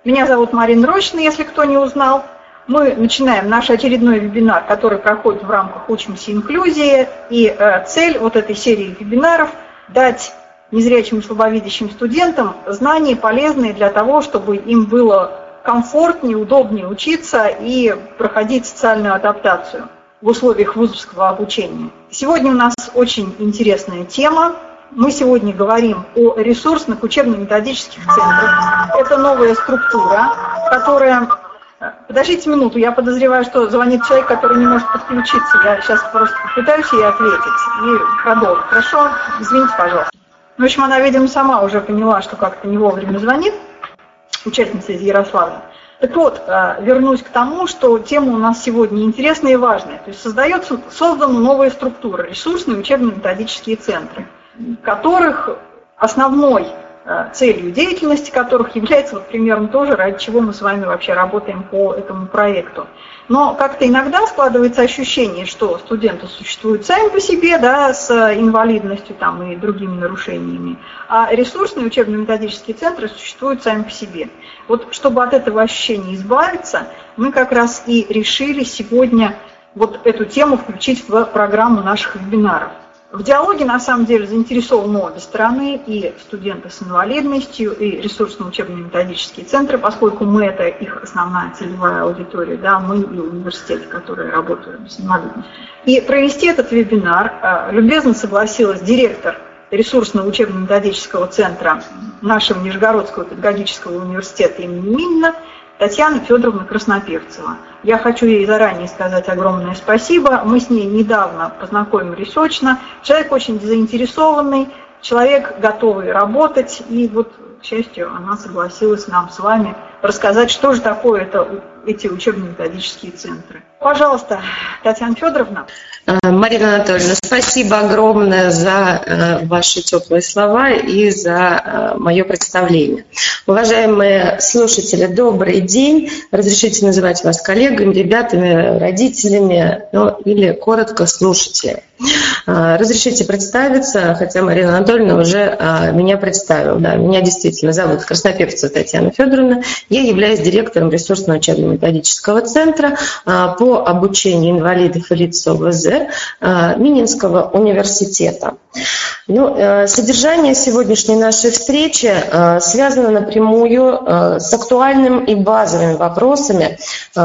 Меня зовут Марина Рощина, если кто не узнал. Мы начинаем наш очередной вебинар, который проходит в рамках «Учимся инклюзии». И цель вот этой серии вебинаров – дать незрячим и слабовидящим студентам знания, полезные для того, чтобы им было комфортнее, удобнее учиться и проходить социальную адаптацию в условиях вузовского обучения. Сегодня у нас очень интересная тема. Мы сегодня говорим о ресурсных учебно-методических центрах. Это новая структура, которая... Подождите минуту, я подозреваю, что звонит человек, который не может подключиться. Я сейчас просто попытаюсь ей ответить и продолжу. Хорошо? Извините, пожалуйста. В общем, она, видимо, сама уже поняла, что как-то не вовремя звонит, участница из Ярославля. Так вот, вернусь к тому, что тема у нас сегодня интересная и важная. То есть создана новая структура, ресурсные учебно-методические центры, которых основной целью деятельности которых является вот примерно тоже, ради чего мы с вами вообще работаем по этому проекту. Но как-то иногда складывается ощущение, что студенты существуют сами по себе, да, с инвалидностью там, и другими нарушениями, а ресурсные учебно-методические центры существуют сами по себе. Вот чтобы от этого ощущения избавиться, мы как раз и решили сегодня вот эту тему включить в программу наших вебинаров. В диалоге, на самом деле, заинтересованы обе стороны, и студенты с инвалидностью, и ресурсно-учебно-методические центры, поскольку мы – это их основная целевая аудитория, да, мы и университеты, которые работают с инвалидностью. И провести этот вебинар любезно согласилась директор ресурсного учебно-методического центра нашего Нижегородского педагогического университета имени Минина Татьяна Федоровна Краснопевцева. Я хочу ей заранее сказать огромное спасибо. Мы с ней недавно познакомились очно. Человек очень заинтересованный, человек готовый работать. И вот, к счастью, она согласилась нам с вами рассказать, что же такое эти учебно-методические центры. Пожалуйста, Татьяна Федоровна. Марина Анатольевна, спасибо огромное за ваши теплые слова и за мое представление. Уважаемые слушатели, добрый день. Разрешите называть вас коллегами, ребятами, родителями, ну, или коротко слушателями. Разрешите представиться, хотя Марина Анатольевна уже меня представила. Да, меня действительно зовут Краснопевцева Татьяна Федоровна. Я являюсь директором ресурсного учебно-методического центра по обучению инвалидов и лиц с ОВЗ Мининского университета. Ну, содержание сегодняшней нашей встречи связано напрямую с актуальными и базовыми вопросами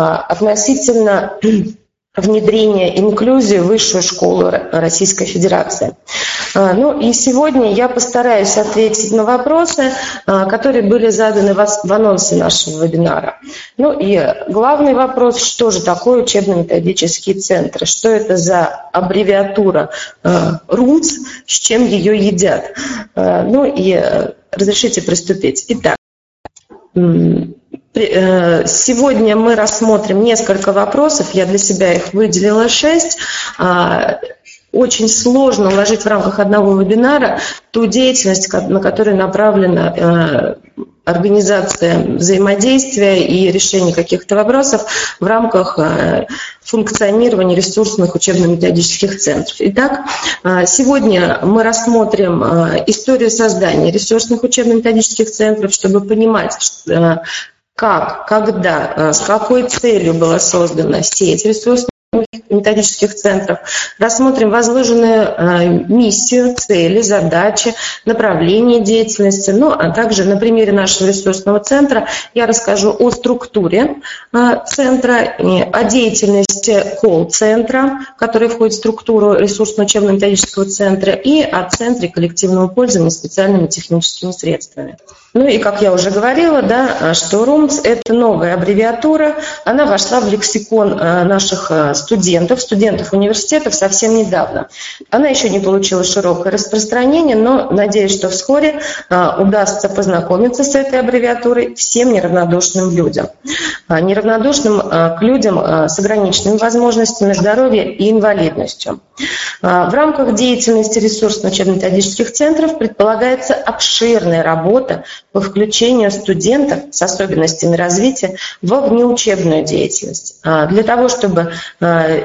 относительно внедрения инклюзии в высшую школу Российской Федерации. Ну и сегодня я постараюсь ответить на вопросы, которые были заданы в анонсе нашего вебинара. Ну и главный вопрос, что же такое учебно-методические центры, что это за аббревиатура РУМЦ, с чем ее едят. Ну и разрешите приступить. Итак, сегодня мы рассмотрим несколько вопросов, я для себя их выделила 6. Очень сложно уложить в рамках одного вебинара ту деятельность, на которую направлена организация взаимодействия и решение каких-то вопросов в рамках функционирования ресурсных учебно-методических центров. Итак, сегодня мы рассмотрим историю создания ресурсных учебно-методических центров, чтобы понимать, как, когда, с какой целью была создана сеть ресурсных методических центров, рассмотрим возложенную миссию, цели, задачи, направления деятельности, ну а также на примере нашего ресурсного центра я расскажу о структуре центра, о деятельности колл-центра, который входит в структуру ресурсно-учебно-методического центра, и о центре коллективного пользования специальными техническими средствами. Ну и, как я уже говорила, да, что РУМЦ – это новая аббревиатура, она вошла в лексикон наших студентов университетов совсем недавно. Она еще не получила широкое распространение, но надеюсь, что вскоре удастся познакомиться с этой аббревиатурой всем неравнодушным людям. Неравнодушным к людям с ограниченными возможностями здоровья и инвалидностью. В рамках деятельности ресурсно-учебно-методических центров предполагается обширная работа по включению студентов с особенностями развития во внеучебную деятельность. Для того, чтобы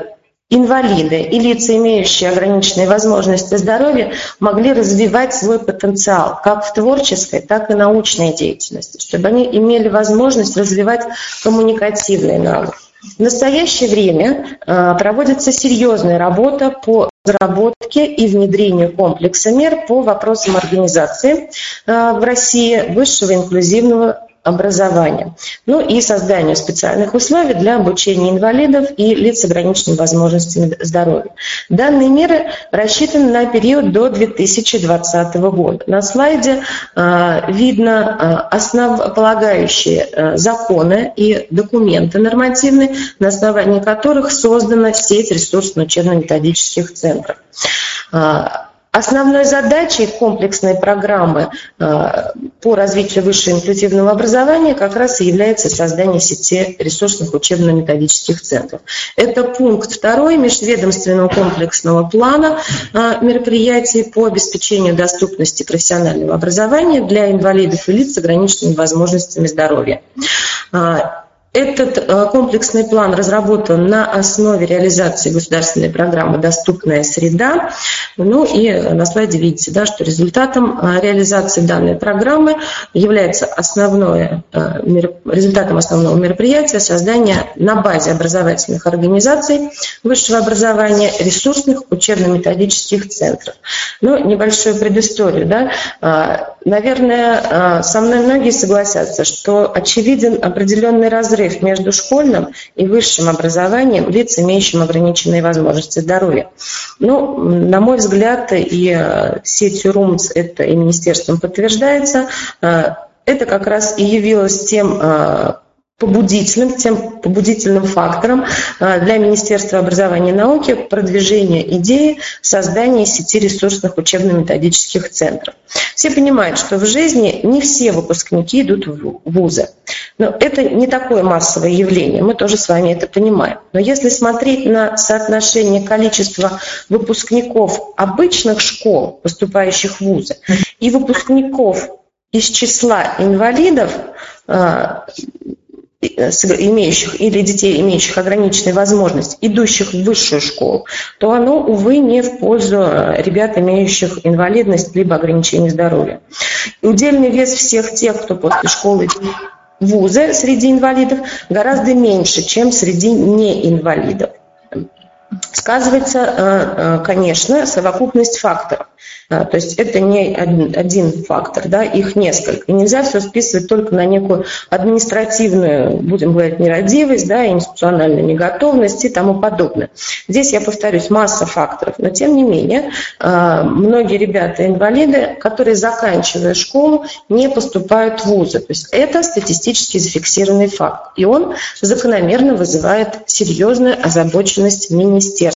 инвалиды и лица, имеющие ограниченные возможности здоровья, могли развивать свой потенциал как в творческой, так и научной деятельности, чтобы они имели возможность развивать коммуникативные навыки. В настоящее время проводится серьезная работа по разработке и внедрению комплекса мер по вопросам организации в России высшего инклюзивного образования, ну и созданию специальных условий для обучения инвалидов и лиц с ограниченными возможностями здоровья. Данные меры рассчитаны на период до 2020 года. На слайде видно основополагающие законы и документы нормативные, на основании которых создана сеть ресурсно-учебно-методических центров. Основной задачей комплексной программы по развитию высшего инклюзивного образования как раз и является создание сети ресурсных учебно-методических центров. Это пункт 2 межведомственного комплексного плана мероприятий по обеспечению доступности профессионального образования для инвалидов и лиц с ограниченными возможностями здоровья. Этот комплексный план разработан на основе реализации государственной программы «Доступная среда». Ну и на слайде видите, да, что результатом реализации данной программы является результатом основного мероприятия создание на базе образовательных организаций высшего образования ресурсных учебно-методических центров. Ну, небольшую предысторию. Да. Наверное, со мной многие согласятся, что очевиден определенный разрыв между школьным и высшим образованием лиц, имеющим ограниченные возможности здоровья. Ну, на мой взгляд, и сетью РУМЦ это и министерством подтверждается, это как раз и явилось тем побудительным фактором для Министерства образования и науки продвижения идеи создания сети ресурсных учебно-методических центров. Все понимают, что в жизни не все выпускники идут в вузы. Но это не такое массовое явление, мы тоже с вами это понимаем. Но если смотреть на соотношение количества выпускников обычных школ, поступающих в вузы, и выпускников из числа инвалидов, имеющих или детей, имеющих ограниченные возможности, идущих в высшую школу, то оно, увы, не в пользу ребят, имеющих инвалидность либо ограничение здоровья. И удельный вес всех тех, кто после школы идет в вузы среди инвалидов, гораздо меньше, чем среди неинвалидов. Сказывается, конечно, совокупность факторов. То есть это не один фактор, да, их несколько. И нельзя все списывать только на некую административную, будем говорить, нерадивость, да, институциональную неготовность и тому подобное. Здесь, я повторюсь, масса факторов, но тем не менее многие ребята-инвалиды, которые, заканчивая школу, не поступают в вузы. То есть это статистически зафиксированный факт. И он закономерно вызывает серьезную озабоченность министерства.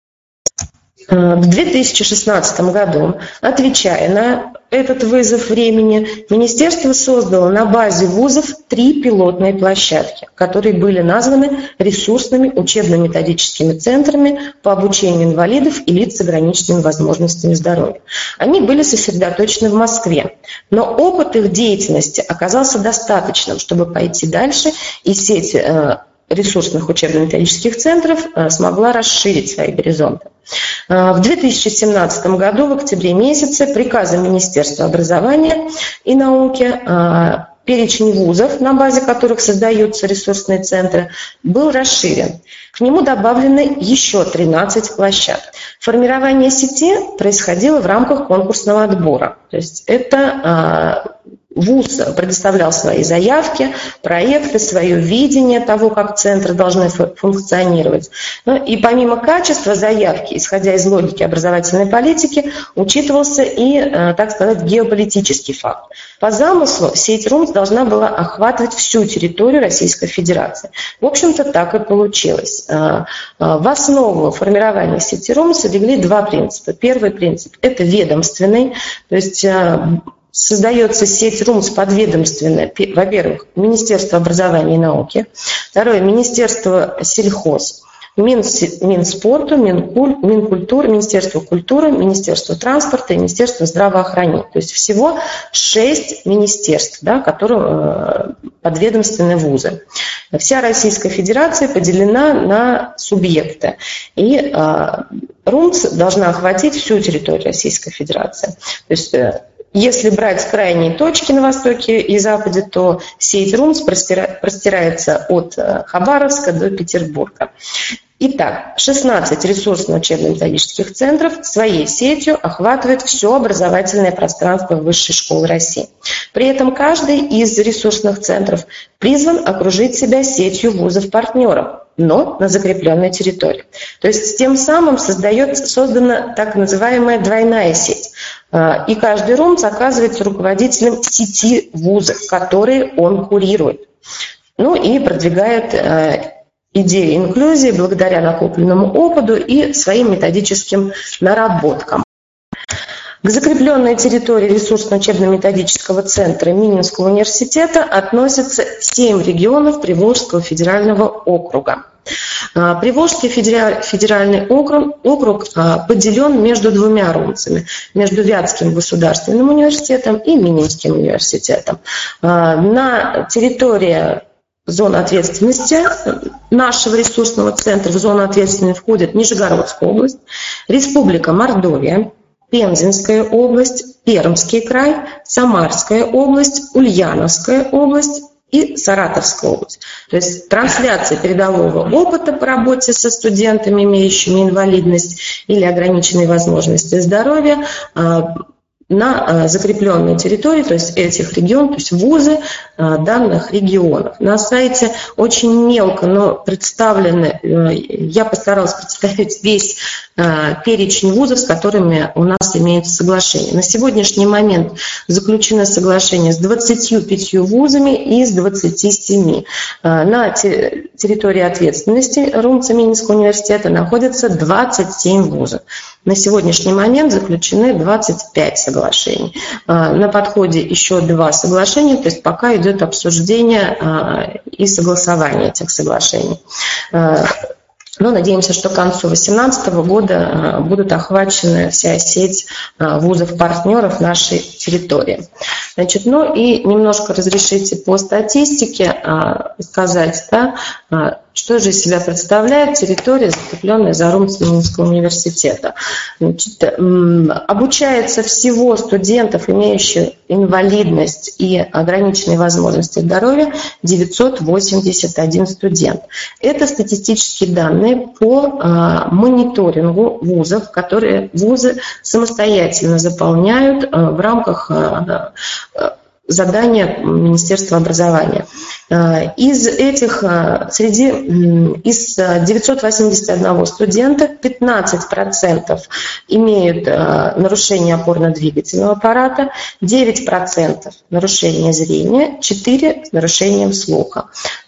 В 2016 году, отвечая на этот вызов времени, министерство создало на базе вузов 3 пилотные площадки, которые были названы ресурсными учебно-методическими центрами по обучению инвалидов и лиц с ограниченными возможностями здоровья. Они были сосредоточены в Москве, но опыт их деятельности оказался достаточным, чтобы пойти дальше, и сеть ресурсных учебно-методических центров смогла расширить свои горизонты. В 2017 году, в октябре месяце, приказом Министерства образования и науки перечень вузов, на базе которых создаются ресурсные центры, был расширен. К нему добавлены еще 13 площадок. Формирование сети происходило в рамках конкурсного отбора. То есть это вуз предоставлял свои заявки, проекты, свое видение того, как центры должны функционировать. И помимо качества заявки, исходя из логики образовательной политики, учитывался и, так сказать, геополитический факт. По замыслу сеть РУМЦ должна была охватывать всю территорию Российской Федерации. В общем-то, так и получилось. В основу формирования сети РУМЦ легли 2 принципа. Первый принцип – это ведомственный, то есть создается сеть РУМЦ подведомственная, во-первых, Министерство образования и науки, второе, Министерство сельхоз, Минспорту, Минкультуры, Министерство культуры, Министерство транспорта и Министерство здравоохранения. То есть всего 6 министерств, да, которым подведомственны вузы. Вся Российская Федерация поделена на субъекты, и РУМЦ должна охватить всю территорию Российской Федерации. То есть, если брать крайние точки на востоке и западе, то сеть РУМЦ простирается от Хабаровска до Петербурга. Итак, 16 ресурсно-учебно-методических центров своей сетью охватывает все образовательное пространство высшей школы России. При этом каждый из ресурсных центров призван окружить себя сетью вузов-партнеров, но на закрепленной территории. То есть тем самым создана так называемая двойная сеть. И каждый РУМЦ оказывается руководителем сети вузов, которые он курирует. Ну и продвигает идеи инклюзии благодаря накопленному опыту и своим методическим наработкам. К закрепленной территории ресурсно-учебно-методического центра Мининского университета относятся 7 регионов Приволжского федерального округа. Приволжский федеральный округ поделен между двумя РУМЦами, между Вятским государственным университетом и Мининским университетом. На территории зоны ответственности нашего ресурсного центра в зону ответственности входит Нижегородская область, Республика Мордовия, Пензенская область, Пермский край, Самарская область, Ульяновская область и Саратовская область. То есть трансляция передового опыта по работе со студентами, имеющими инвалидность или ограниченные возможности здоровья, на закрепленной территории, то есть этих регионов, то есть вузы данных регионов. На сайте очень мелко, но представлены, я постаралась представить весь перечень вузов, с которыми у нас имеются соглашения. На сегодняшний момент заключено соглашение с 25 вузами из 27. На территории ответственности РУМЦа Мининского университета находятся 27 вузов. На сегодняшний момент заключены 25 соглашений. На подходе еще 2 соглашения, то есть пока идет обсуждение и согласование этих соглашений. Но надеемся, что к концу 2018 года будут охвачены вся сеть вузов-партнеров нашей территории. Значит, ну и немножко разрешите по статистике сказать, да, что же из себя представляет территория, закрепленная за РУМЦ Мининского университета. Значит, обучается всего студентов, имеющих инвалидность и ограниченные возможности здоровья, 981 студент. Это статистические данные по мониторингу вузов, которые вузы самостоятельно заполняют в рамках задания Министерства образования. Из 981 студента 15% имеют нарушение опорно-двигательного аппарата, 9% нарушение зрения, 4% с нарушением слуха.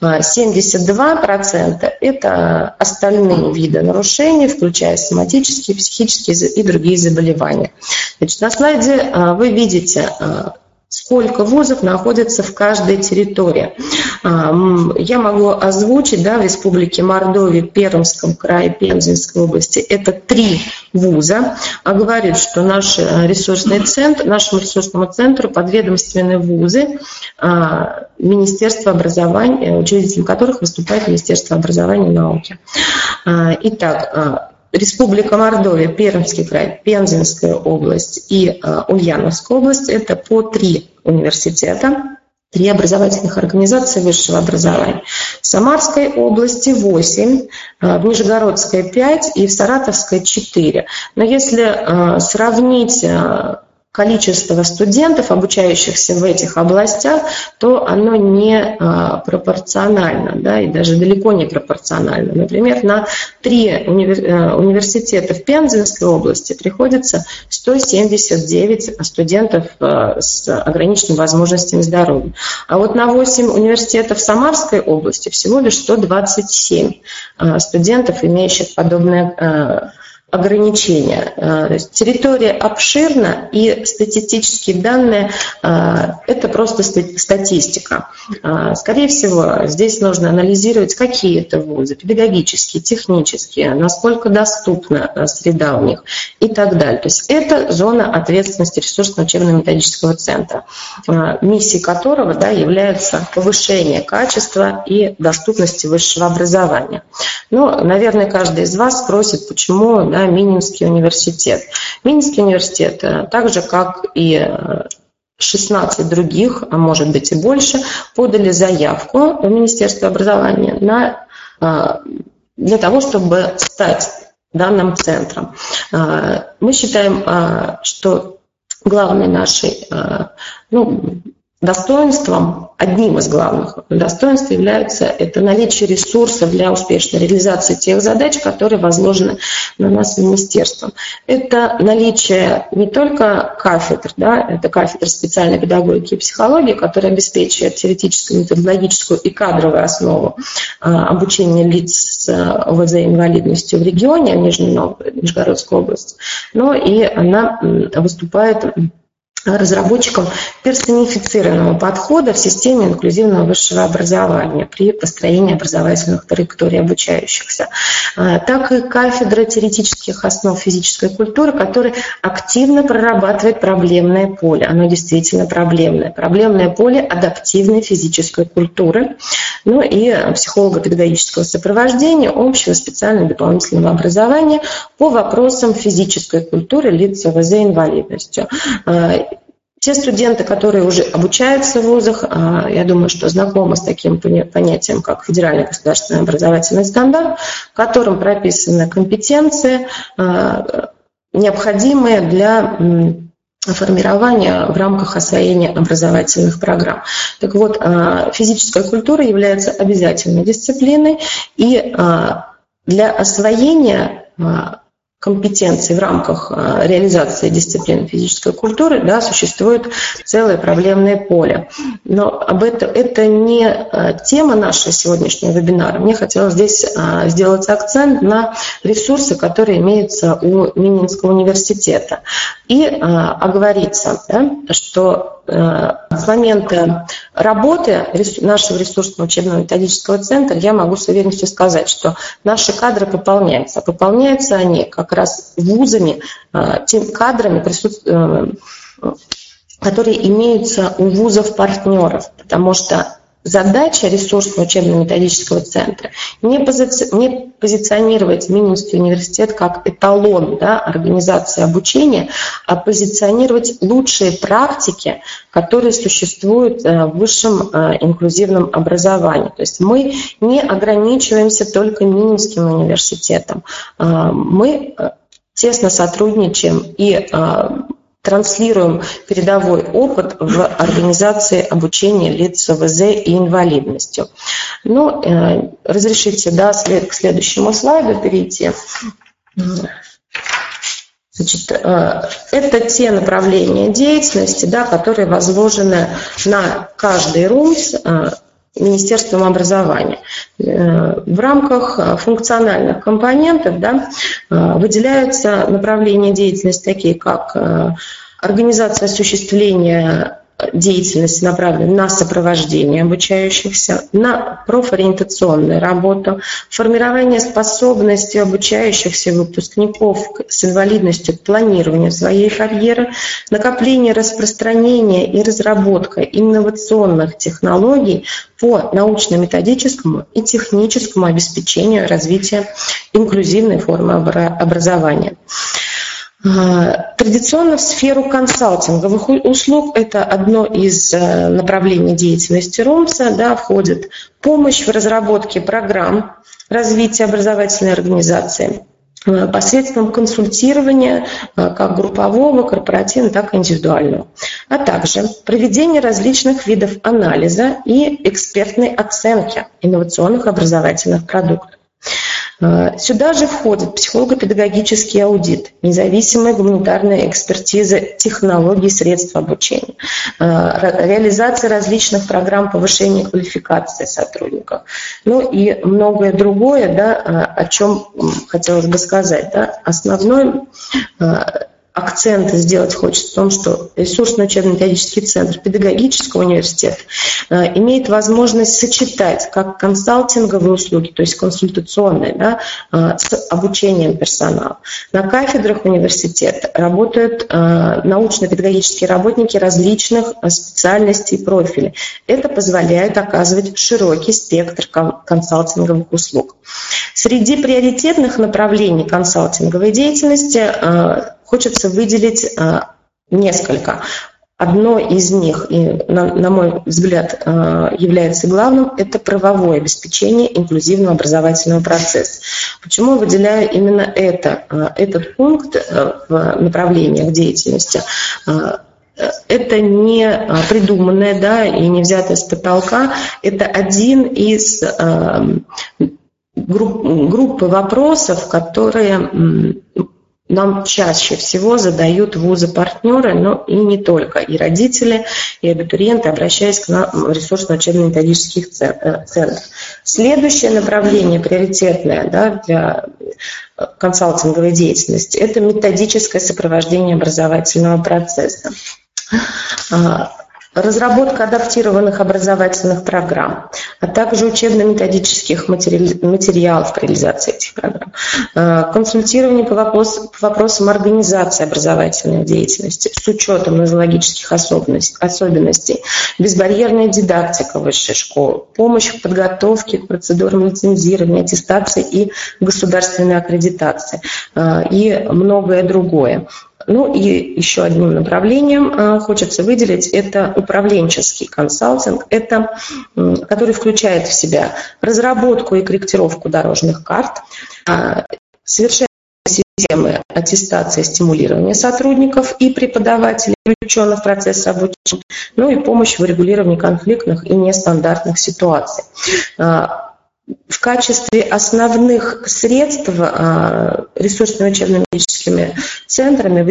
72% это остальные виды нарушений, включая соматические, психические и другие заболевания. Значит, на слайде вы видите, сколько вузов находится в каждой территории. Я могу озвучить, да, в Республике Мордовия, Пермском крае, Пензенской области это 3 вуза. А говорит, что нашему ресурсному центру подведомственны вузы Министерства образования, учредителем которых выступает Министерство образования и науки. Итак, Республика Мордовия, Пермский край, Пензенская область и Ульяновская область – это по 3 университета, 3 образовательных организации высшего образования. В Самарской области 8, в Нижегородской 5 и в Саратовской 4. Но если сравнить количество студентов, обучающихся в этих областях, то оно не пропорционально, да, и даже далеко не пропорционально. Например, на 3 университета в Пензенской области приходится 179 студентов с ограниченными возможностями здоровья. А вот на 8 университетов в Самарской области всего лишь 127 студентов, имеющих подобное ограничения. То есть территория обширна, и статистические данные – это просто статистика. Скорее всего, здесь нужно анализировать, какие это вузы, педагогические, технические, насколько доступна среда у них и так далее. То есть это зона ответственности ресурсного учебно-методического центра, миссией которого является повышение качества и доступности высшего образования. Ну, наверное, каждый из вас спросит, почему Мининский университет. Мининский университет, так же как и 16 других, а может быть и больше, подали заявку в Министерство образования для того, чтобы стать данным центром. Мы считаем, что главной нашей достоинством, одним из главных достоинств является это наличие ресурсов для успешной реализации тех задач, которые возложены на нас министерством. Это наличие не только кафедр, это кафедра специальной педагогики и психологии, которая обеспечивает теоретическую, методологическую и кадровую основу обучения лиц с ОВЗ-инвалидностью в регионе, в Нижегородской области, но и она выступает разработчиком персонифицированного подхода в системе инклюзивного высшего образования при построении образовательных траекторий обучающихся, так и кафедра теоретических основ физической культуры, которая активно прорабатывает проблемное поле. Оно действительно проблемное. Проблемное поле адаптивной физической культуры, и психолого-педагогического сопровождения, общего, специального, дополнительного образования по вопросам физической культуры лиц с ОВЗ-инвалидностью. Те студенты, которые уже обучаются в вузах, я думаю, что знакомы с таким понятием, как федеральный государственный образовательный стандарт, в котором прописаны компетенции, необходимые для формирования в рамках освоения образовательных программ. Так вот, физическая культура является обязательной дисциплиной, и для освоения компетенций в рамках реализации дисциплины физической культуры существует целое проблемное поле. Но это не тема нашего сегодняшнего вебинара. Мне хотелось здесь сделать акцент на ресурсы, которые имеются у Мининского университета. И оговориться, что с момента работы нашего ресурсного учебно-методического центра я могу с уверенностью сказать, что наши кадры пополняются. Пополняются они как раз вузами, теми кадрами, которые имеются у вузов-партнеров, потому что задача ресурсного учебно-методического центра не позиционировать Мининский университет как эталон организации обучения, а позиционировать лучшие практики, которые существуют в высшем инклюзивном образовании. То есть мы не ограничиваемся только Мининским университетом. Мы тесно сотрудничаем и транслируем передовой опыт в организации обучения лиц с ОВЗ и инвалидностью. Разрешите к следующему слайду перейти. Значит, это те направления деятельности, которые возложены на каждый РУМС Министерством образования. В рамках функциональных компонентов выделяются направления деятельности, такие как организация осуществления деятельности, направленной на сопровождение обучающихся, на профориентационную работу, формирование способностей обучающихся выпускников с инвалидностью к планированию своей карьеры, накопление, распространение и разработка инновационных технологий по научно-методическому и техническому обеспечению развития инклюзивной формы образования. Традиционно в сферу консалтинговых услуг, это одно из направлений деятельности РУМСа, входит помощь в разработке программ развития образовательной организации посредством консультирования как группового, корпоративного, так и индивидуального, а также проведение различных видов анализа и экспертной оценки инновационных образовательных продуктов. Сюда же входит психолого-педагогический аудит, независимая гуманитарная экспертиза технологий средств обучения, реализация различных программ повышения квалификации сотрудников, ну и многое другое, да, о чем хотелось бы сказать. Да. Основной акцент сделать хочется в том, что ресурсный учебно-методический центр педагогического университета имеет возможность сочетать как консалтинговые услуги, то есть консультационные, да, с обучением персонала. На кафедрах университета работают научно-педагогические работники различных специальностей и профилей. Это позволяет оказывать широкий спектр консалтинговых услуг. Среди приоритетных направлений консалтинговой деятельности хочется выделить несколько. Одно из них, и, на мой взгляд, является главным, это правовое обеспечение инклюзивного образовательного процесса. Почему выделяю именно этот пункт в направлениях деятельности? Это не придуманное, да, и не взятое с потолка, это один из группы вопросов, которые нам чаще всего задают вузы-партнеры, но и не только, и родители, и абитуриенты, обращаясь к нам в ресурсно-учебно-методических центрах. Следующее направление приоритетное, да, для консалтинговой деятельности – это методическое сопровождение образовательного процесса. Разработка адаптированных образовательных программ, а также учебно-методических материалов при реализации этих программ, консультирование по вопросам организации образовательной деятельности с учетом нозологических особенностей, безбарьерная дидактика высшей школы, помощь в подготовке к процедурам лицензирования, аттестации и государственной аккредитации и многое другое. Ну и еще одним направлением хочется выделить – это управленческий консалтинг, который включает в себя разработку и корректировку дорожных карт, совершение системы аттестации и стимулирования сотрудников и преподавателей, включенных в процесс обучения, ну и помощь в регулировании конфликтных и нестандартных ситуаций. В качестве основных средств ресурсными учебно-методическими центрами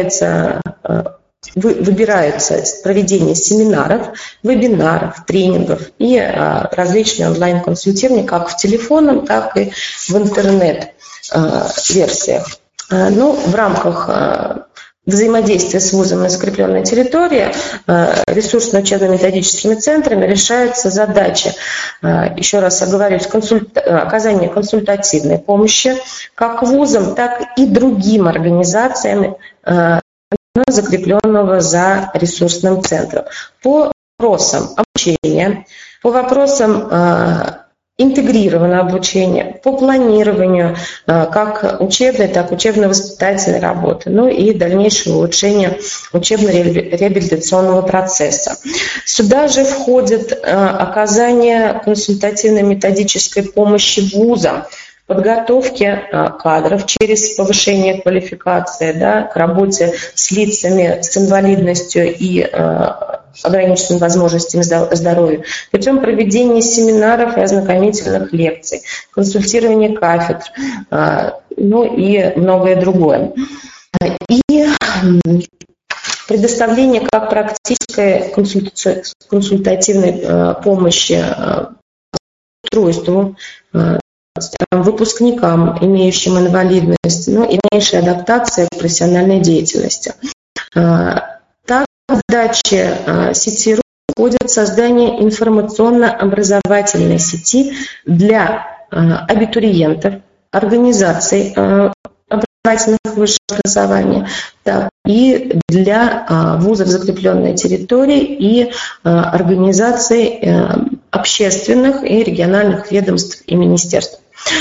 выбираются проведение семинаров, вебинаров, тренингов и различные онлайн-консультирования как в телефонном, так и в интернет-версиях. Ну, в рамках взаимодействия с вузом на закрепленной территории ресурсно-учебно-методическими центрами решаются задачи, еще раз оговорюсь, оказания консультативной помощи как вузам, так и другим организациям, закрепленного за ресурсным центром. По вопросам обучения, по вопросам интегрированное обучение, по планированию как учебной, так и учебно-воспитательной работы, ну и дальнейшего улучшения учебно-реабилитационного процесса. Сюда же входит оказание консультативно-методической помощи вузам, подготовки кадров через повышение квалификации, да, к работе с лицами с инвалидностью и ограниченными возможностями здоровья, путем проведения семинаров и ознакомительных лекций, консультирования кафедр, ну и многое другое. И предоставление как практической консультативной помощи устройству, выпускникам, имеющим инвалидность, ну и дальнейшая адаптация к профессиональной деятельности. Также в задачи сети входит создание информационно-образовательной сети для абитуриентов, организаций образовательных высших образований, так, и для вузов закрепленной территории и организаций общественных и региональных ведомств и министерств.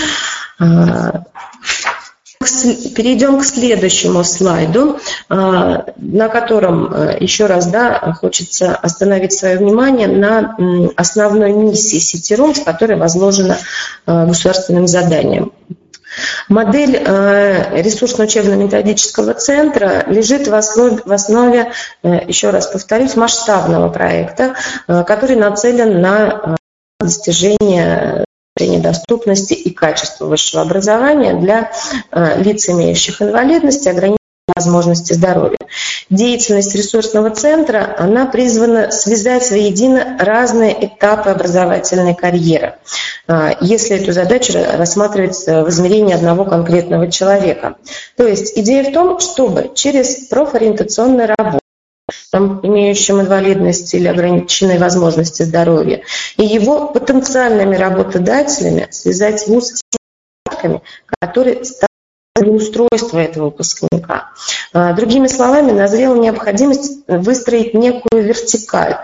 Перейдем к следующему слайду, на котором еще раз, да, хочется остановить свое внимание на основной миссии сети.ру, с которой возложено государственным заданием. Модель ресурсно-учебно-методического центра лежит в основе, еще раз повторюсь, масштабного проекта, который нацелен на достижение доступности и качества высшего образования для лиц, имеющих инвалидность и ограниченные возможности здоровья. Деятельность ресурсного центра, она призвана связать воедино разные этапы образовательной карьеры, если эту задачу рассматривать в измерении одного конкретного человека. То есть идея в том, чтобы через профориентационную работу, имеющим инвалидность или ограниченные возможности здоровья, и его потенциальными работодателями связать вуз с теми, которые ставят устройство этого выпускника. Другими словами, назрела необходимость выстроить некую вертикаль.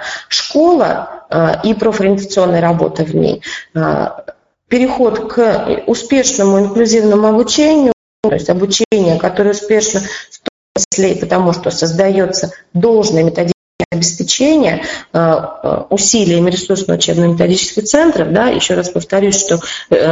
Школа и профориентационная работа в ней, переход к успешному инклюзивному обучению, то есть обучение, которое успешно в том числе и потому, что создается должное методическое обеспечение усилиями ресурсно-учебно-методических центров. Да, еще раз повторюсь, что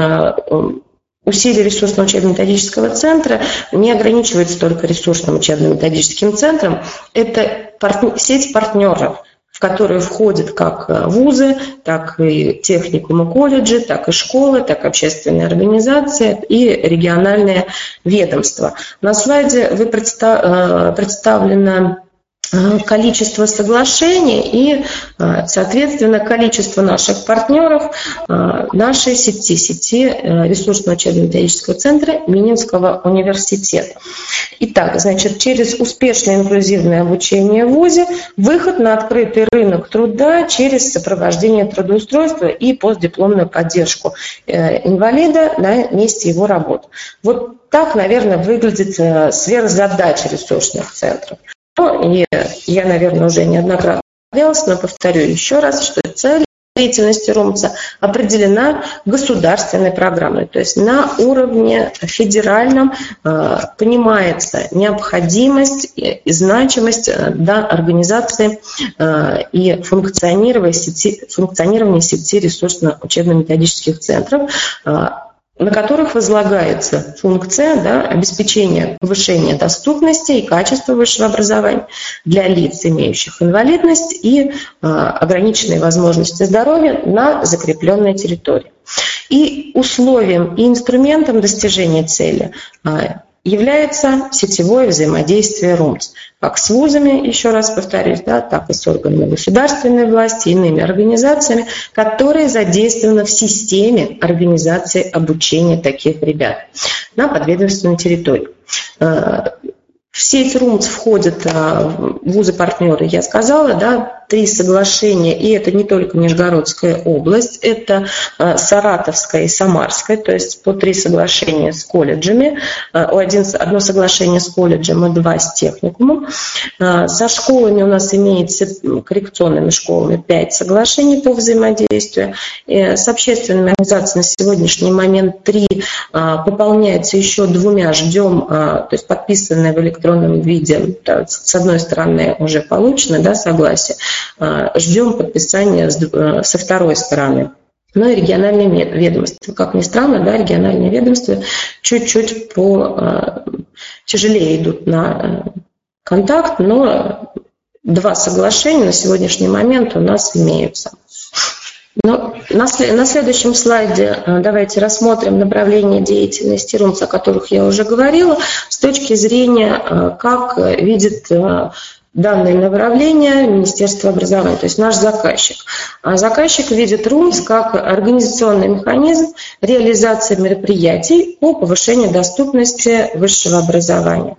усилия ресурсного учебно-методического центра не ограничиваются только ресурсным учебно-методическим центром. Это сеть партнеров, в которые входят как вузы, так и техникумы, колледжи, так и школы, так и общественные организации и региональные ведомства. На слайде вы представлено количество соглашений и, соответственно, количество наших партнеров нашей сети ресурсного учебно-методического центра Мининского университета. Итак, значит, через успешное инклюзивное обучение в ВУЗе выход на открытый рынок труда через сопровождение трудоустройства и постдипломную поддержку инвалида на месте его работы. Вот так, наверное, выглядит сверхзадача ресурсных центров. И я, наверное, уже неоднократно говорилась, но повторю еще раз, что цель деятельности РУМЦа определена государственной программой. То есть на уровне федеральном понимается необходимость и значимость организации и функционирования сети ресурсно-учебно-методических центров, на которых возлагается функция обеспечения повышения доступности и качества высшего образования для лиц, имеющих инвалидность и ограниченные возможности здоровья на закрепленной территории. И условием и инструментом достижения цели является сетевое взаимодействие РУМЦ, как с вузами, еще раз повторюсь, так и с органами государственной власти, иными организациями, которые задействованы в системе организации обучения таких ребят на подведомственной территории. В сеть РУМЦ входят вузы-партнеры, я сказала, 3 соглашения, и это не только Нижегородская область, это Саратовская и Самарская, то есть по 3 соглашения с колледжами, одно соглашение с колледжем и 2 с техникумом. Со школами у нас имеется, коррекционными школами, 5 соглашений по взаимодействию. С общественными организациями на сегодняшний момент 3, пополняется еще 2, ждем, то есть подписанные в электронном виде, с одной стороны уже получено согласие, ждем подписания со второй стороны. Но и региональные ведомства. Как ни странно, региональные ведомства чуть-чуть тяжелее идут на контакт, но 2 соглашения на сегодняшний момент у нас имеются. Но на следующем слайде давайте рассмотрим направления деятельности РУМЦ, о которых я уже говорила, с точки зрения, как видит данное направление Министерства образования, то есть наш заказчик. А заказчик видит РУМЦ как организационный механизм реализации мероприятий по повышению доступности высшего образования.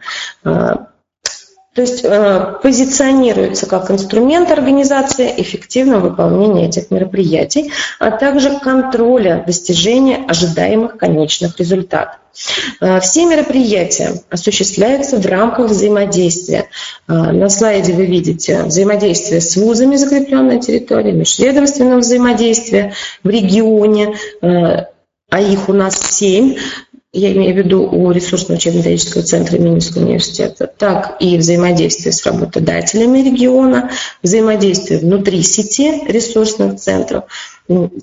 То есть позиционируется как инструмент организации эффективного выполнения этих мероприятий, а также контроля достижения ожидаемых конечных результатов. Все мероприятия осуществляются в рамках взаимодействия. На слайде вы видите взаимодействие с вузами, закрепленной территории, межведомственное взаимодействие в регионе, а их у нас 7. Я имею в виду у ресурсно-учебно-методического центра Мининского университета, так и взаимодействие с работодателями региона, взаимодействие внутри сети ресурсных центров.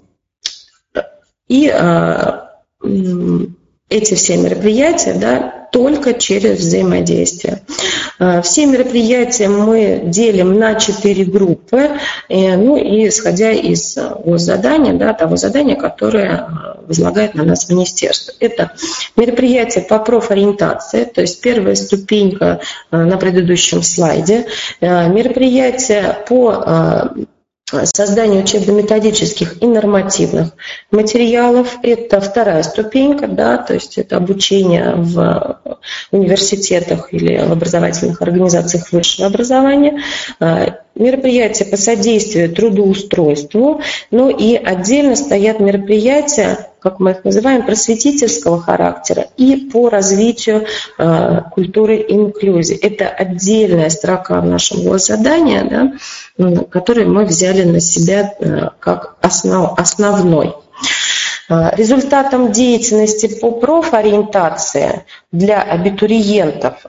И эти все мероприятия только через взаимодействие. Все мероприятия мы делим на 4 группы, ну и исходя из задания, да, того задания, которое возлагает на нас министерство. Это мероприятие по профориентации, то есть первая ступенька на предыдущем слайде, мероприятие по созданию учебно-методических и нормативных материалов. Это вторая ступенька, да, то есть это обучение в университетах или в образовательных организациях высшего образования. Мероприятия по содействию трудоустройству, ну и отдельно стоят мероприятия, как мы их называем, просветительского характера и по развитию культуры инклюзии. Это отдельная строка в нашем госзадании, да, которую мы взяли на себя как основной. Результатом деятельности по профориентации для абитуриентов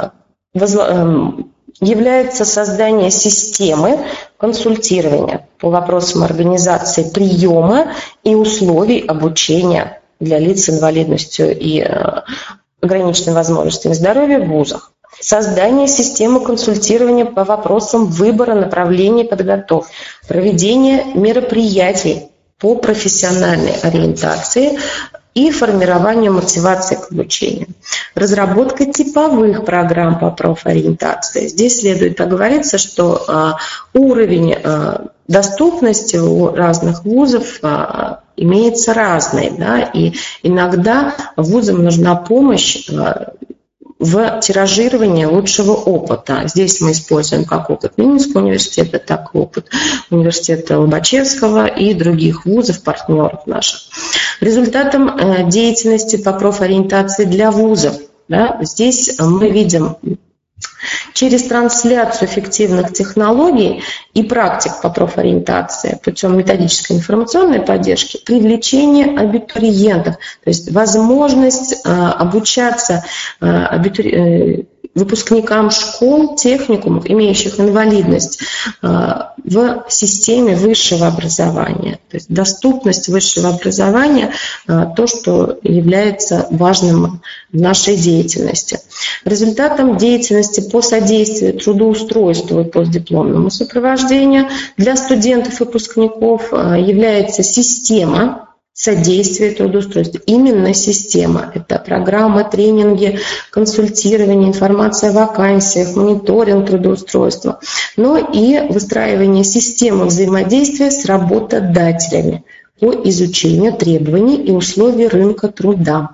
является создание системы консультирования по вопросам организации приема и условий обучения для лиц с инвалидностью и ограниченными возможностями здоровья в вузах. Создание системы консультирования по вопросам выбора направлений подготовки, проведение мероприятий по профессиональной ориентации и формированию мотивации к обучению. Разработка типовых программ по профориентации. Здесь следует оговориться, что уровень доступности у разных вузов имеется разный, да, и иногда вузам нужна помощь в тиражировании лучшего опыта. Здесь мы используем как опыт Минского университета, так и опыт университета Лобачевского и других вузов, партнеров наших. Результатом деятельности по профориентации для вузов, да, здесь мы видим через трансляцию эффективных технологий и практик по профориентации путем методической информационной поддержки привлечение абитуриентов, то есть возможность обучаться выпускникам школ, техникумов, имеющих инвалидность, в системе высшего образования. То есть доступность высшего образования – то, что является важным в нашей деятельности. Результатом деятельности по содействию трудоустройству и постдипломному сопровождению для студентов-выпускников является система содействие трудоустройству. Именно система. Это программы, тренинги, консультирование, информация о вакансиях, мониторинг трудоустройства, но и выстраивание системы взаимодействия с работодателями по изучению требований и условий рынка труда.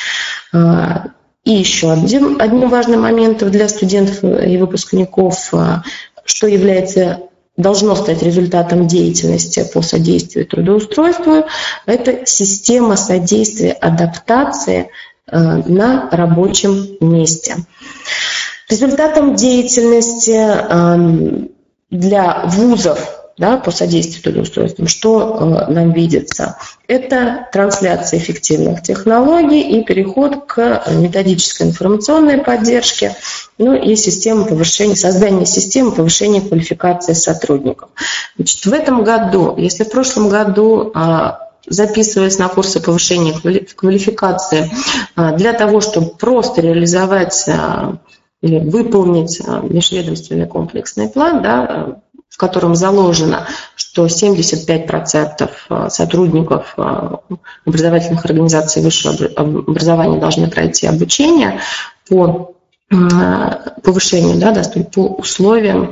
И еще одним важным моментом для студентов и выпускников, что должно стать результатом деятельности по содействию трудоустройству, это система содействия адаптации на рабочем месте. Результатом деятельности для вузов, да, по содействию трудоустройству, что нам видится? Это трансляция эффективных технологий и переход к методической информационной поддержке, ну и создание системы повышения квалификации сотрудников. Значит, в этом году, если в прошлом году записываясь на курсы повышения квалификации для того, чтобы просто реализовать или выполнить межведомственный комплексный план, да, в котором заложено, что 75% сотрудников образовательных организаций высшего образования должны пройти обучение по повышению, да, по условиям,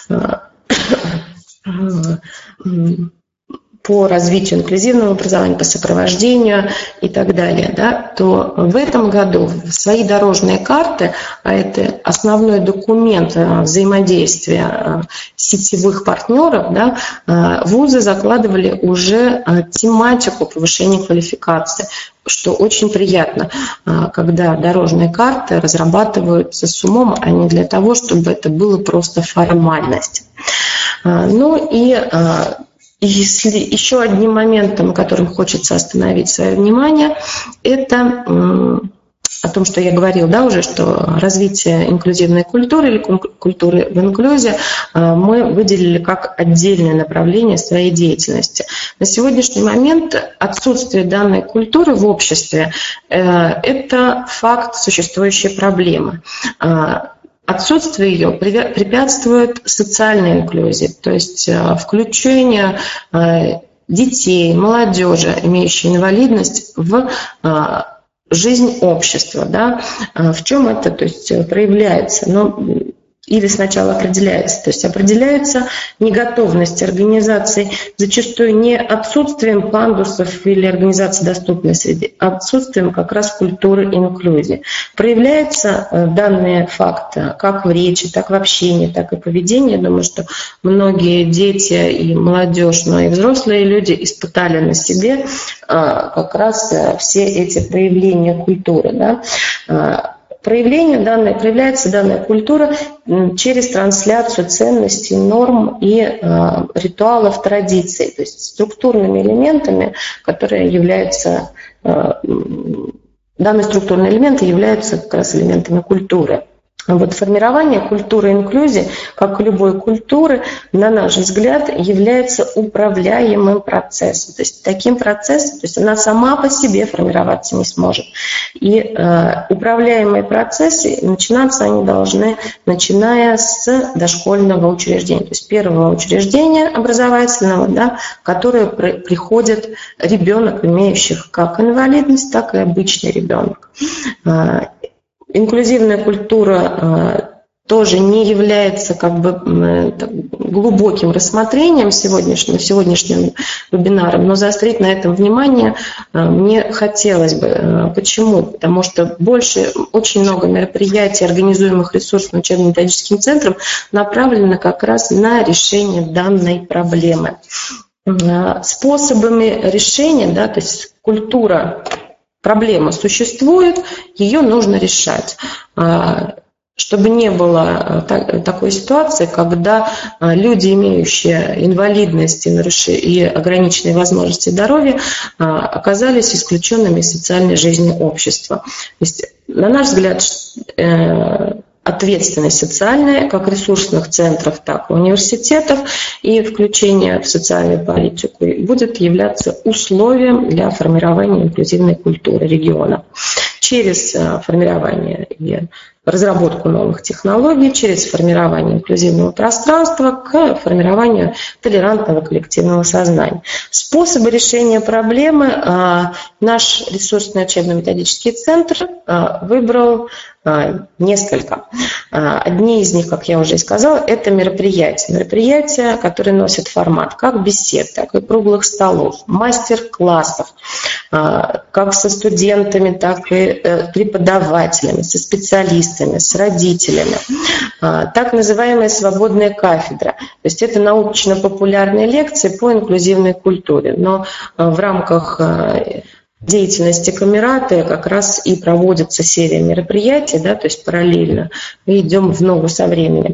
по развитию инклюзивного образования, по сопровождению и так далее, да, то в этом году в свои дорожные карты, а это основной документ взаимодействия сетевых партнеров, да, вузы закладывали уже тематику повышения квалификации, что очень приятно, когда дорожные карты разрабатываются с умом, а не для того, чтобы это было просто формальность. Ну и если еще одним моментом, на котором хочется остановить свое внимание, это о том, что я говорил, да, уже, что развитие инклюзивной культуры или культуры в инклюзии мы выделили как отдельное направление своей деятельности. На сегодняшний момент отсутствие данной культуры в обществе – это факт существующей проблемы. Отсутствие ее препятствует социальной инклюзии, то есть включению детей, молодежи, имеющей инвалидность, в жизнь общества. Да? В чем это, то есть, проявляется? Или сначала определяется. То есть определяется неготовность организаций, зачастую не отсутствием пандусов или организации доступной среды, а отсутствием как раз культуры инклюзии. Проявляются данные факты как в речи, так в общении, так и в поведении. Я думаю, что многие дети и молодежь, но и взрослые люди испытали на себе как раз все эти проявления культуры. Да? Проявляется данная культура через трансляцию ценностей, норм и ритуалов, традиций, то есть структурными элементами, которые являются, данные структурные элементы являются как раз элементами культуры. Вот формирование культуры инклюзии, как и любой культуры, на наш взгляд, является управляемым процессом. То есть таким процессом, то есть она сама по себе формироваться не сможет. И управляемые процессы, начинаться они должны, начиная с дошкольного учреждения, то есть первого учреждения образовательного, да, в которое приходит ребенок, имеющий как инвалидность, так и обычный ребенок. Инклюзивная культура тоже не является глубоким рассмотрением сегодняшним вебинаром, но заострить на этом внимание мне хотелось бы. Почему? Потому что очень много мероприятий, организуемых ресурсным учебно-методическим центром, направлено как раз на решение данной проблемы. Способами решения, да, то есть проблема существует, ее нужно решать. Чтобы не было такой ситуации, когда люди, имеющие инвалидность и ограниченные возможности здоровья, оказались исключенными из социальной жизни общества. То есть, на наш взгляд, ответственность социальная, как ресурсных центров, так и университетов, и включение в социальную политику будет являться условием для формирования инклюзивной культуры региона. Через формирование и разработку новых технологий, через формирование инклюзивного пространства к формированию толерантного коллективного сознания. Способы решения проблемы наш ресурсный учебно-методический центр выбрал несколько. Одни из них, как я уже сказала, это мероприятия. Мероприятия, которые носят формат как бесед, так и круглых столов, мастер-классов, как со студентами, так и преподавателями, со специалистами, с родителями. Так называемая свободная кафедра. То есть это научно-популярные лекции по инклюзивной культуре. Но в рамках деятельности Камераты как раз и проводится серия мероприятий, да, то есть параллельно мы идем в ногу со временем.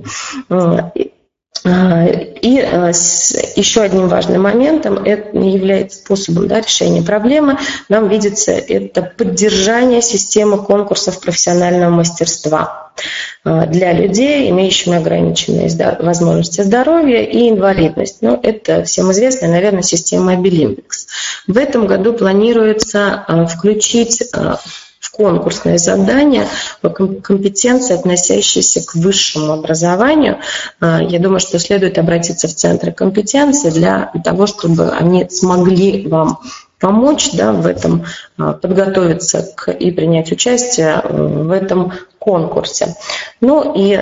И еще одним важным моментом, это является способом, да, решения проблемы, нам видится это поддержание системы конкурсов профессионального мастерства для людей, имеющих ограниченные возможности здоровья и инвалидность. Ну, это всем известная, наверное, система Билимпикс. В этом году планируется включить в конкурсные задания компетенции, относящиеся к высшему образованию. Я думаю, что следует обратиться в центры компетенции для того, чтобы они смогли вам помочь, да, в этом, подготовиться и принять участие в этом конкурсе. Ну и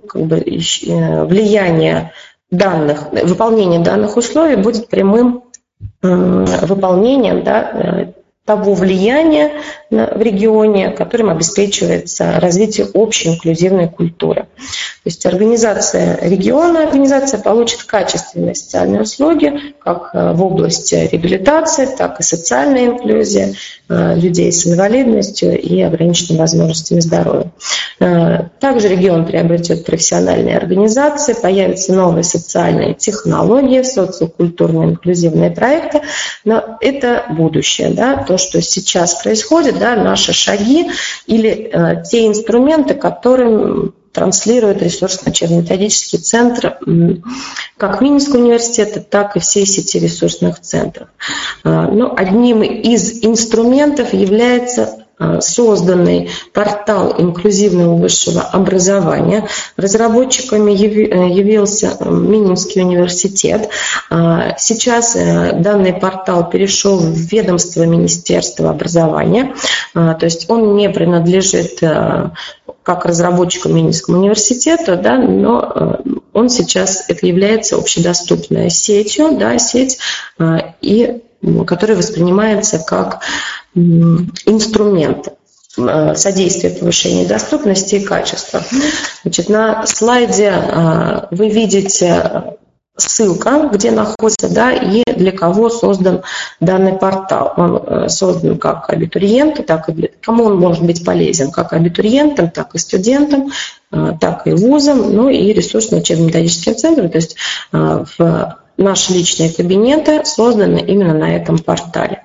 влияние выполнение данных условий будет прямым выполнением, да, того влияния в регионе, которым обеспечивается развитие общей инклюзивной культуры. То есть организация региона, получит качественные социальные услуги как в области реабилитации, так и социальной инклюзии людей с инвалидностью и ограниченными возможностями здоровья. Также регион приобретет профессиональные организации, появятся новые социальные технологии, социокультурные инклюзивные проекты. Но это будущее, да, то, что сейчас происходит, да, наши шаги или те инструменты, которым транслирует ресурсно-учебно-методический центр как Минского университета, так и всей сети ресурсных центров. Но одним из инструментов является созданный портал инклюзивного высшего образования. Разработчиками явился Минский университет. Сейчас данный портал перешел в ведомство Министерства образования, то есть он не принадлежит как разработчикам Минскому университету, да, но он сейчас это является общедоступной сетью, да, сеть, и которая воспринимается как инструмент содействия повышению доступности и качества. Значит, на слайде вы видите ссылка, где находится, да, и для кого создан данный портал. Он создан как абитуриенту, так и для кому он может быть полезен, как абитуриентам, так и студентам, так и вузам, ну и ресурсно-учебно-методическим центрам. То есть в наши личные кабинеты созданы именно на этом портале.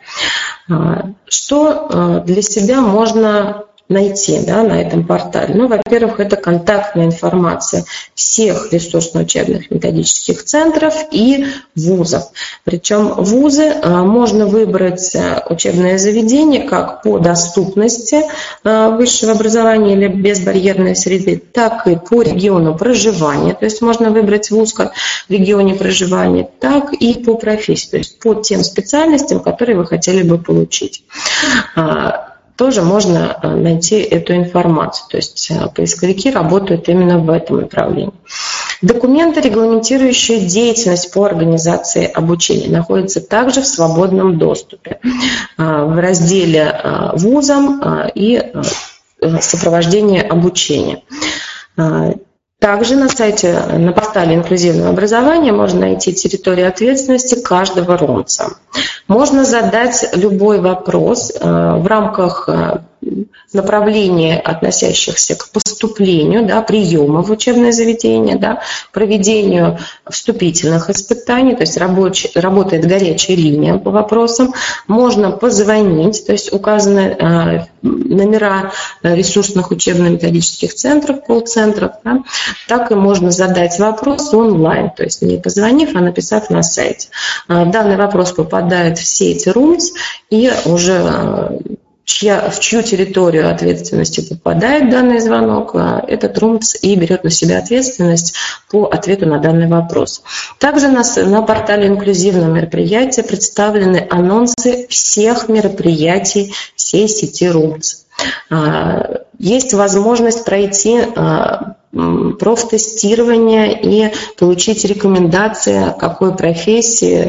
Что для себя можно найти, да, на этом портале? Ну, во-первых, это контактная информация всех ресурсно-учебных методических центров и вузов. Причем вузы можно выбрать учебное заведение как по доступности высшего образования или безбарьерной среды, так и по региону проживания. То есть можно выбрать вуз как в регионе проживания, так и по профессии, то есть по тем специальностям, которые вы хотели бы получить. Тоже можно найти эту информацию. То есть поисковики работают именно в этом направлении. Документы, регламентирующие деятельность по организации обучения, находятся также в свободном доступе в разделе «Вузам» и «Сопровождение обучения». Также на сайте, на портале инклюзивного образования можно найти территорию ответственности каждого РУМЦа. Можно задать любой вопрос в рамках направления, относящихся к поступлению, да, приема в учебное заведение, да, проведению вступительных испытаний, то есть работает горячая линия по вопросам. Можно позвонить, то есть указаны номера ресурсных учебно-методических центров, колл-центров, да, так и можно задать вопрос онлайн, то есть не позвонив, а написав на сайте. Данный вопрос попадает в сеть РУМЦ и уже в чью территорию ответственности попадает данный звонок, этот РУМЦ и берет на себя ответственность по ответу на данный вопрос. Также на портале инклюзивного мероприятия представлены анонсы всех мероприятий всей сети РУМЦ. Есть возможность пройти профтестирование и получить рекомендации, какой профессии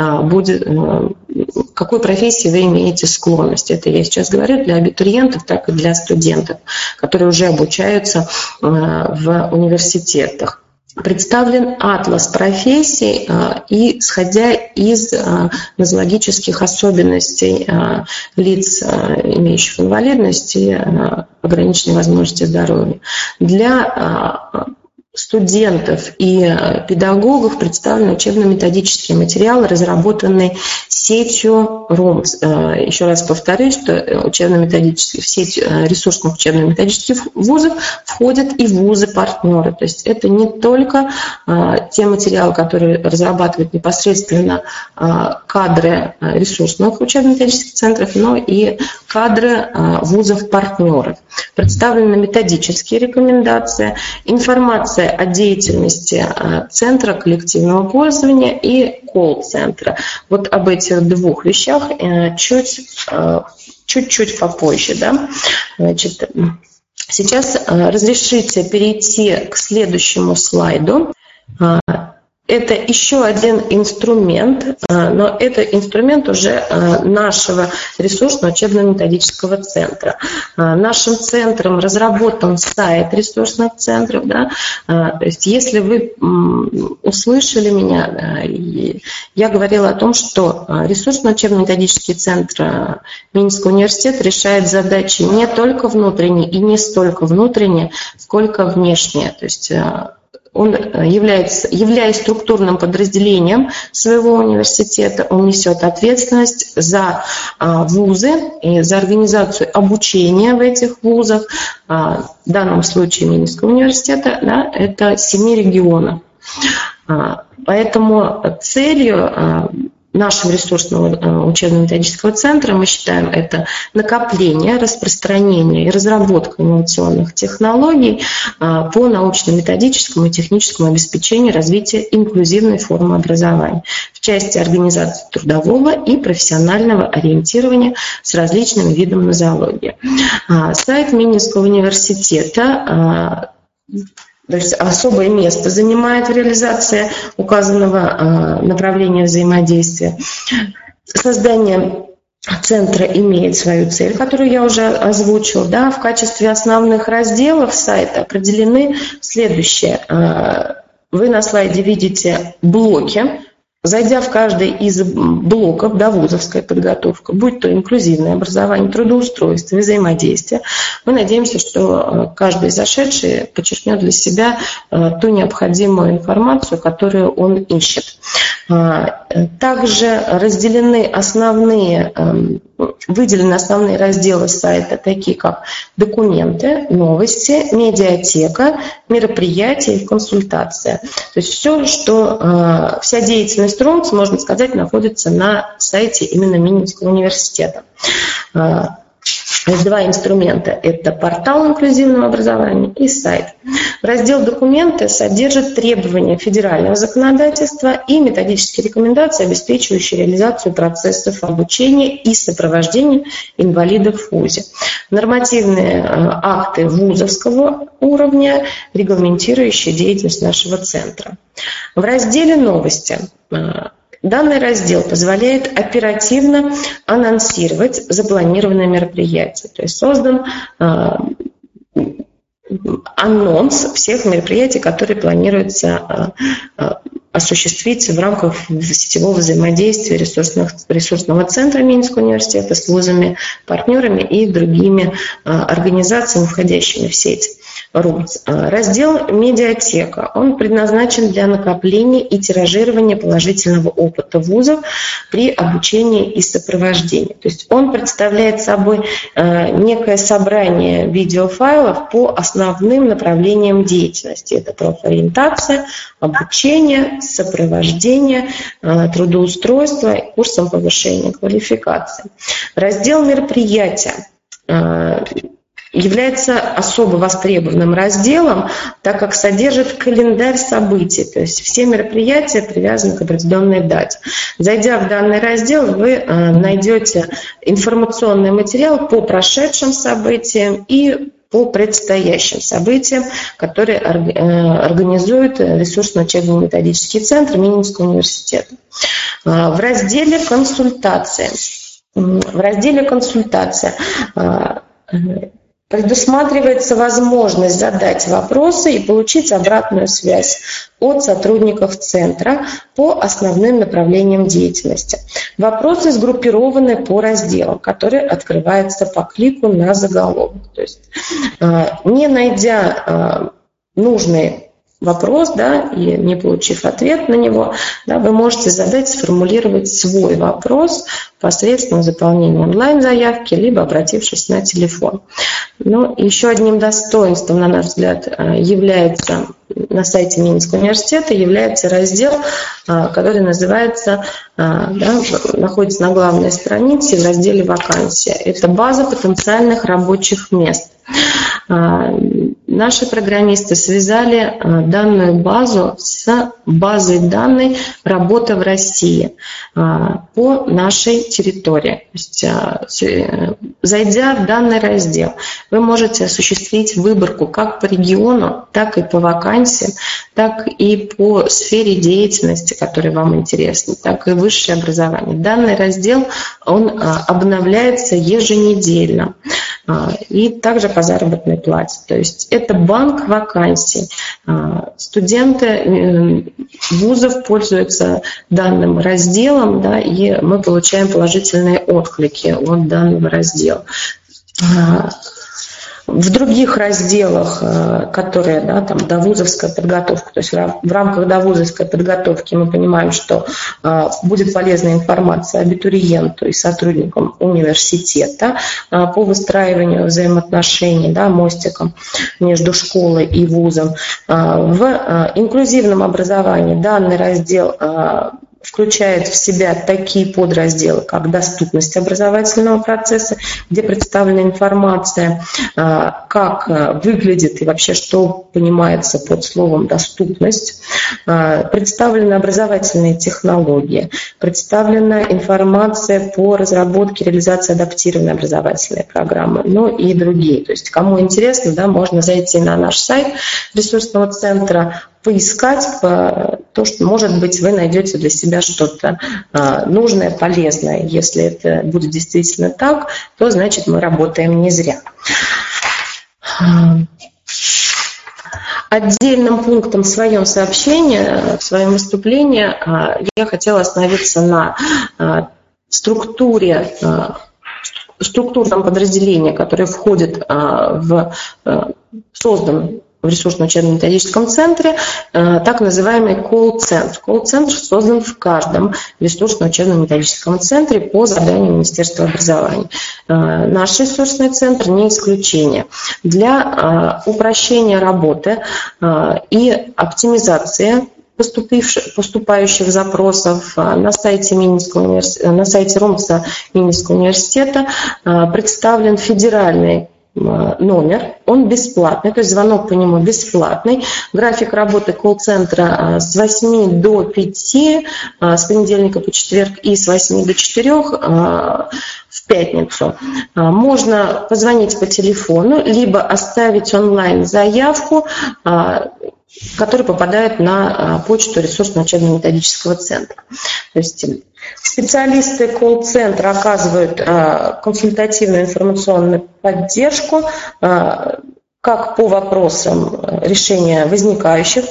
вы имеете склонность. Это я сейчас говорю для абитуриентов, так и для студентов, которые уже обучаются в университетах. Представлен атлас профессий, и исходя из нозологических особенностей лиц, имеющих инвалидность и ограниченные возможности здоровья. Для студентов и педагогов представлены учебно-методические материалы, разработанные сетью РУМЦ. Еще раз повторюсь, что в сеть ресурсных учебно-методических вузов входят и вузы-партнеры. То есть это не только те материалы, которые разрабатывают непосредственно кадры ресурсных учебно-методических центров, но и кадры вузов-партнеров. Представлены методические рекомендации, информация о деятельности центра коллективного пользования и колл-центра. Вот об этих двух вещах чуть-чуть попозже. Да? Значит, сейчас разрешите перейти к следующему слайду. Это еще один инструмент, но это инструмент уже нашего ресурсного учебно-методического центра. Нашим центром разработан сайт ресурсных центров. Да? То есть если вы услышали меня, я говорила о том, что ресурсный учебно-методический центр Минского университета решает задачи не только внутренние и не столько внутренние, сколько внешние. То есть он являясь структурным подразделением своего университета, он несет ответственность за вузы и за организацию обучения в этих вузах. В данном случае Минского университета, да, это 7 регионов. Поэтому целью нашего ресурсного учебно-методического центра, мы считаем, это накопление, распространение и разработка инновационных технологий по научно-методическому и техническому обеспечению развития инклюзивной формы образования в части организации трудового и профессионального ориентирования с различными видами нозологии. Сайт Минского университета, то есть особое место занимает в реализации указанного направления взаимодействия. Создание центра имеет свою цель, которую я уже озвучила. Да, в качестве основных разделов сайта определены следующие. Вы на слайде видите блоки. Зайдя в каждый из блоков, да, вузовская подготовка, будь то инклюзивное образование, трудоустройство, взаимодействие, мы надеемся, что каждый зашедший подчеркнет для себя ту необходимую информацию, которую он ищет. Также выделены основные разделы сайта, такие как документы, новости, медиатека, мероприятия и консультация. То есть все, что вся деятельность РОМЦ, можно сказать, находится на сайте именно Минского университета. Есть два инструмента. Это портал инклюзивного образования и сайт. Раздел «Документы» содержит требования федерального законодательства и методические рекомендации, обеспечивающие реализацию процессов обучения и сопровождения инвалидов в ВУЗе. Нормативные акты вузовского уровня, регламентирующие деятельность нашего центра. В разделе «Новости» данный раздел позволяет оперативно анонсировать запланированные мероприятия. То есть создан анонс всех мероприятий, которые планируется осуществить в рамках сетевого взаимодействия ресурсного центра Минского университета с вузами, партнерами и другими организациями, входящими в сеть РУМЦ. Раздел «Медиатека». Он предназначен для накопления и тиражирования положительного опыта вузов при обучении и сопровождении. То есть он представляет собой некое собрание видеофайлов по основным направлениям деятельности. Это профориентация, обучение, сопровождение, трудоустройство и курсом повышения квалификации. Раздел «Мероприятия» является особо востребованным разделом, так как содержит календарь событий, то есть все мероприятия привязаны к определенной дате. Зайдя в данный раздел, вы найдете информационный материал по прошедшим событиям и по предстоящим событиям, которые организует ресурсно-учебно-методический центр Минского университета. В разделе «Консультация». Предусматривается возможность задать вопросы и получить обратную связь от сотрудников центра по основным направлениям деятельности. Вопросы сгруппированы по разделам, которые открываются по клику на заголовок. То есть, не найдя нужный вопрос, да, и не получив ответ на него, да, вы можете сформулировать свой вопрос посредством заполнения онлайн-заявки, либо обратившись на телефон. Но еще одним достоинством, на наш взгляд, является на сайте Минского университета является раздел, который называется, находится на главной странице в разделе «Вакансия». Это база потенциальных рабочих мест. наши программисты связали данную базу с базой данных «Работа в России» по нашей территории. То есть, зайдя в данный раздел, вы можете осуществить выборку как по региону, так и по вакансиям, так и по сфере деятельности, которая вам интересна, так и высшее образование. Данный раздел, он обновляется еженедельно. И также по заработной плате. То есть это банк вакансий. Студенты вузов пользуются данным разделом, да, и мы получаем положительные отклики от данного раздела. В других разделах, которые, да, там, довузовская подготовка, то есть в рамках довузовской подготовки мы понимаем, что будет полезная информация абитуриенту и сотрудникам университета по выстраиванию взаимоотношений, да, мостиком между школой и вузом. В инклюзивном образовании данный раздел включает в себя такие подразделы, как доступность образовательного процесса, где представлена информация, как выглядит и вообще что понимается под словом «доступность». Представлены образовательные технологии, представлена информация по разработке и реализации адаптированной образовательной программы, ну и другие. То есть кому интересно, да, можно зайти на наш сайт ресурсного центра, поискать то, что, может быть, вы найдете для себя что-то нужное, полезное. Если это будет действительно так, то значит мы работаем не зря. Отдельным пунктом в своем сообщении, в своем выступлении я хотела остановиться на структурном подразделении, которое входит создан в ресурсно-учебно-методическом центре, так называемый колл-центр. Колл-центр создан в каждом ресурсно-учебно-методическом центре по заданию Министерства образования. Наш ресурсный центр не исключение. Для упрощения работы и оптимизации поступающих запросов на сайте РУМЦа Минского университета представлен федеральный номер, он бесплатный, то есть звонок по нему бесплатный. График работы колл-центра с 8 до 5, с понедельника по четверг, и с 8 до 4 в пятницу. Можно позвонить по телефону, либо оставить онлайн заявку, который попадает на почту ресурсно-учебно-методического центра. То есть специалисты колл-центра оказывают консультативную информационную поддержку как по вопросам решения возникающих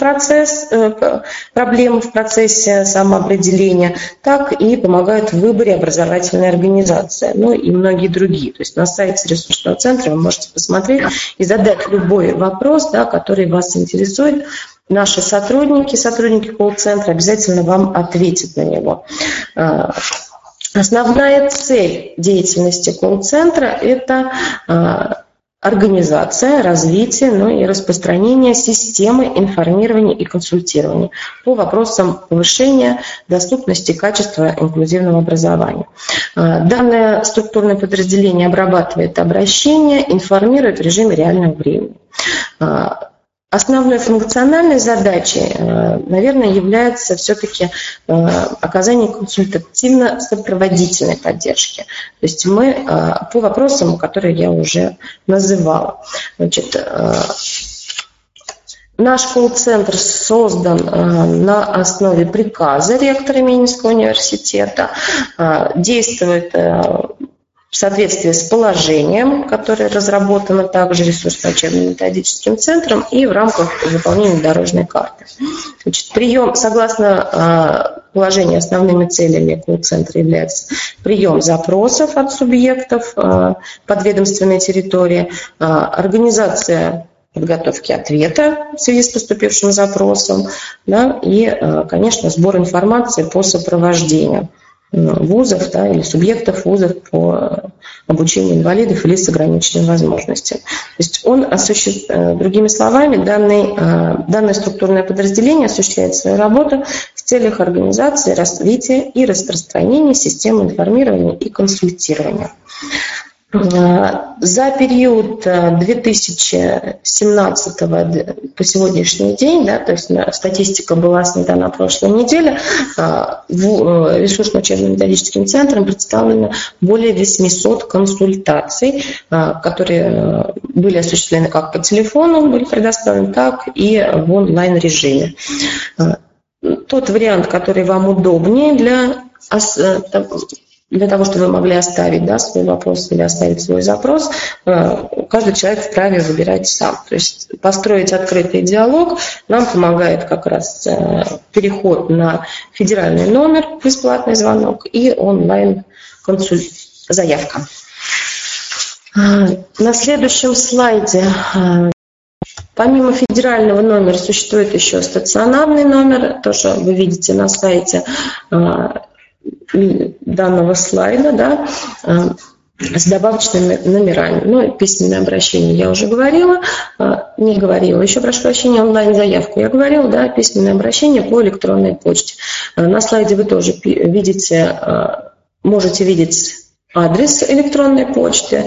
проблем в процессе самоопределения, так и помогают в выборе образовательной организации, ну и многие другие. То есть на сайте ресурсного центра вы можете посмотреть и задать любой вопрос, да, который вас интересует. Наши сотрудники колл-центра обязательно вам ответят на него. Основная цель деятельности колл-центра – это организация, развитие, ну и распространение системы информирования и консультирования по вопросам повышения доступности и качества инклюзивного образования. Данное структурное подразделение обрабатывает обращения, информирует в режиме реального времени. Основной функциональной задачей, наверное, является все-таки оказание консультативно-сопроводительной поддержки. То есть мы по вопросам, которые я уже называла. Значит, наш колл-центр создан на основе приказа ректора Минского университета, действует в соответствии с положением, которое разработано также ресурсно-учебно-методическим центром и в рамках выполнения дорожной карты. Значит, согласно положению, основными целями колл-центра является прием запросов от субъектов подведомственной территории, организация подготовки ответа в связи с поступившим запросом, да, и, конечно, сбор информации по сопровождению вузов, да, или субъектов вузов по обучению инвалидов или с ограниченными возможностями. То есть другими словами, данное структурное подразделение осуществляет свою работу в целях организации, развития и распространения системы информирования и консультирования. За период 2017 по сегодняшний день, да, то есть статистика была снята на прошлой неделе, ресурсно-учебно-методическим центром представлено более 800 консультаций, которые были осуществлены как по телефону, были предоставлены, так и в онлайн-режиме. Тот вариант, который вам удобнее для того, чтобы вы могли оставить, да, свой вопрос или оставить свой запрос, каждый человек вправе выбирать сам. То есть построить открытый диалог нам помогает как раз переход на федеральный номер, бесплатный звонок и онлайн-заявка. На следующем слайде помимо федерального номера существует еще стационарный номер, тоже вы видите на сайте данного слайда, да, с добавочными номерами. Ну, письменное обращение я уже говорила, не говорила, еще прошу прощения, онлайн-заявку я говорила, да, письменное обращение по электронной почте. На слайде вы тоже видите, можете видеть адрес электронной почты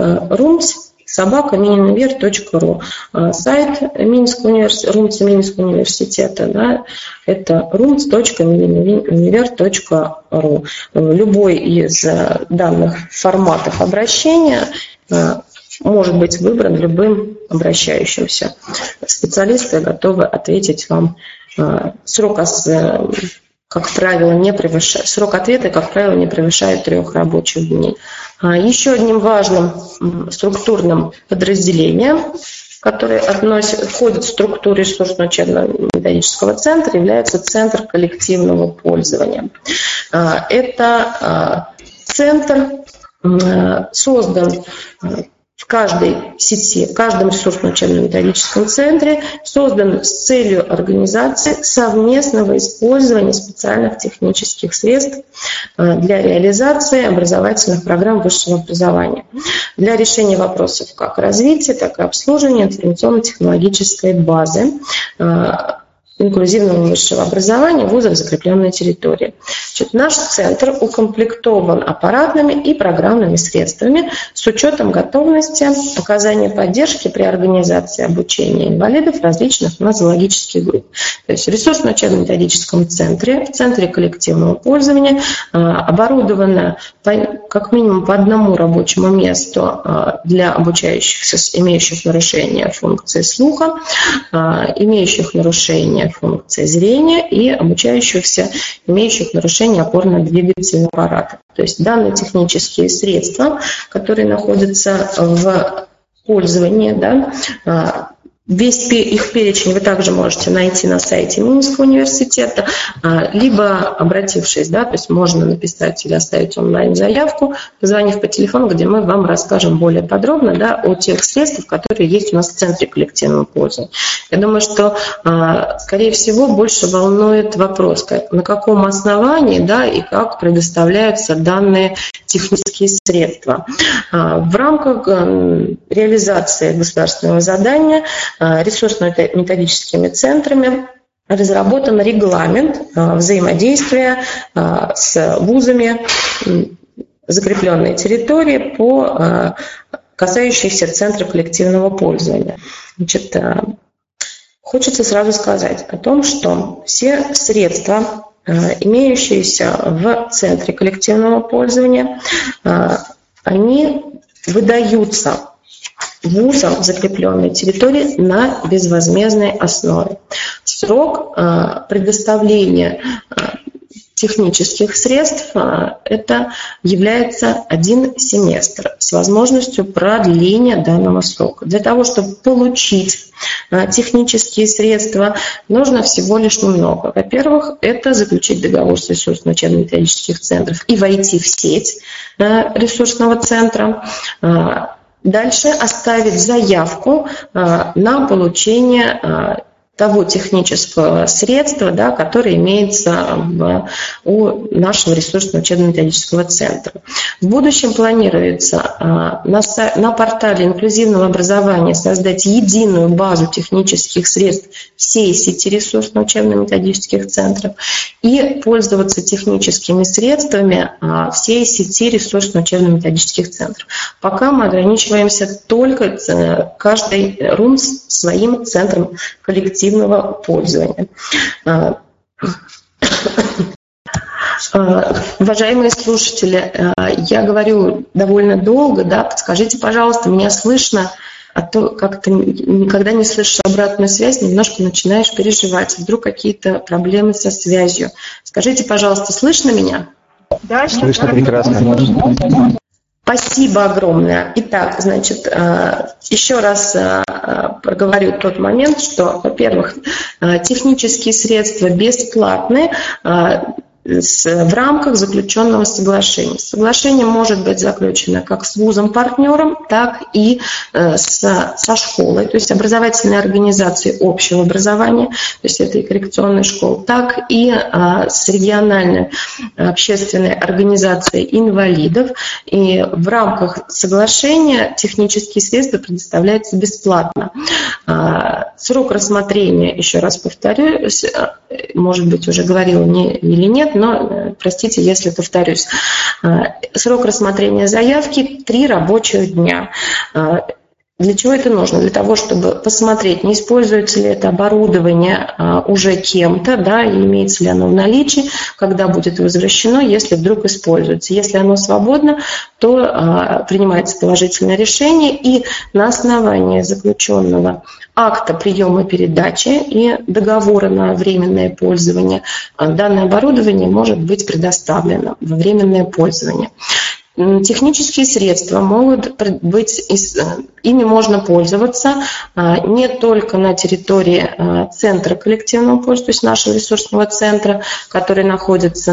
rums@minunivер.ру. Сайт Минского университета, да, это rums.minunivер.ру. Любой из данных форматов обращения может быть выбран любым обращающимся. Специалисты готовы ответить вам. Срок ответа, как правило, не превышает 3 рабочих дней. Еще одним важным структурным подразделением, которое входит в структуру ресурсно-учебно-методического центра, является Центр коллективного пользования. Это центр создан в каждой сети, в каждом ресурсно-учебно-методическом центре, создан с целью организации совместного использования специальных технических средств для реализации образовательных программ высшего образования, для решения вопросов как развития, так и обслуживания информационно-технологической базы инклюзивного высшего образования в вузах закрепленной территории. Наш центр укомплектован аппаратными и программными средствами с учетом готовности оказания поддержки при организации обучения инвалидов различных нозологических групп. То есть в ресурсно-учебно-методическом центре, в центре коллективного пользования оборудовано как минимум по одному рабочему месту для обучающихся, имеющих нарушения функции слуха, имеющих нарушения функции зрения и обучающихся, имеющих нарушения опорно-двигательного аппарата. То есть данные технические средства, которые находятся в пользовании, да, весь их перечень вы также можете найти на сайте Минского университета, либо обратившись, да, то есть можно написать или оставить онлайн-заявку, позвонив по телефону, где мы вам расскажем более подробно, да, о тех средствах, которые есть у нас в Центре коллективного пользования. Я думаю, что, скорее всего, больше волнует вопрос, на каком основании, да, и как предоставляются данные технические средства. В рамках реализации государственного задания ресурсно-методическими центрами разработан регламент взаимодействия с вузами закрепленной территории, касающейся Центра коллективного пользования. Значит, хочется сразу сказать о том, что все средства, имеющиеся в Центре коллективного пользования, они выдаются вузам закрепленной территории на безвозмездной основе. Срок предоставления технических средств это является 1 семестр с возможностью продления данного срока. Для того, чтобы получить технические средства, нужно всего лишь немного. Во-первых, это заключить договор с ресурсно-учебно-методических центров и войти в сеть ресурсного центра. Дальше оставить заявку на получение того технического средства, да, которое имеется у нашего ресурсного учебно-методического центра. В будущем планируется на портале инклюзивного образования создать единую базу технических средств всей сети ресурсно-учебно-методических центров и пользоваться техническими средствами всей сети ресурсно-учебно-методических центров. Пока мы ограничиваемся только каждый РУМС своим центром коллективного пользования. Уважаемые слушатели, я говорю довольно долго, да, подскажите, пожалуйста, меня слышно, а то как-то никогда не слышишь обратную связь, немножко начинаешь переживать, вдруг какие-то проблемы со связью. Скажите, пожалуйста, слышно меня? Да, слышно прекрасно. Спасибо огромное. Итак, значит, еще раз проговорю тот момент, что, во-первых, технические средства бесплатны в рамках заключенного соглашения. Соглашение может быть заключено как с вузом-партнером, так и со школой, то есть образовательной организацией общего образования, то есть это и коррекционная школа, так и с региональной общественной организацией инвалидов. И в рамках соглашения технические средства предоставляются бесплатно. Срок рассмотрения, еще раз повторюсь, может быть, уже говорила или нет, но простите, если повторюсь. Срок рассмотрения заявки 3 рабочих дня. Для чего это нужно? Для того, чтобы посмотреть, не используется ли это оборудование уже кем-то, да, и имеется ли оно в наличии, когда будет возвращено, если вдруг используется. Если оно свободно, то принимается положительное решение, и на основании заключенного акта приема и передачи и договора на временное пользование данное оборудование может быть предоставлено во временное пользование. Технические средства могут быть, ими можно пользоваться не только на территории центра коллективного пользования, то есть нашего ресурсного центра, который находится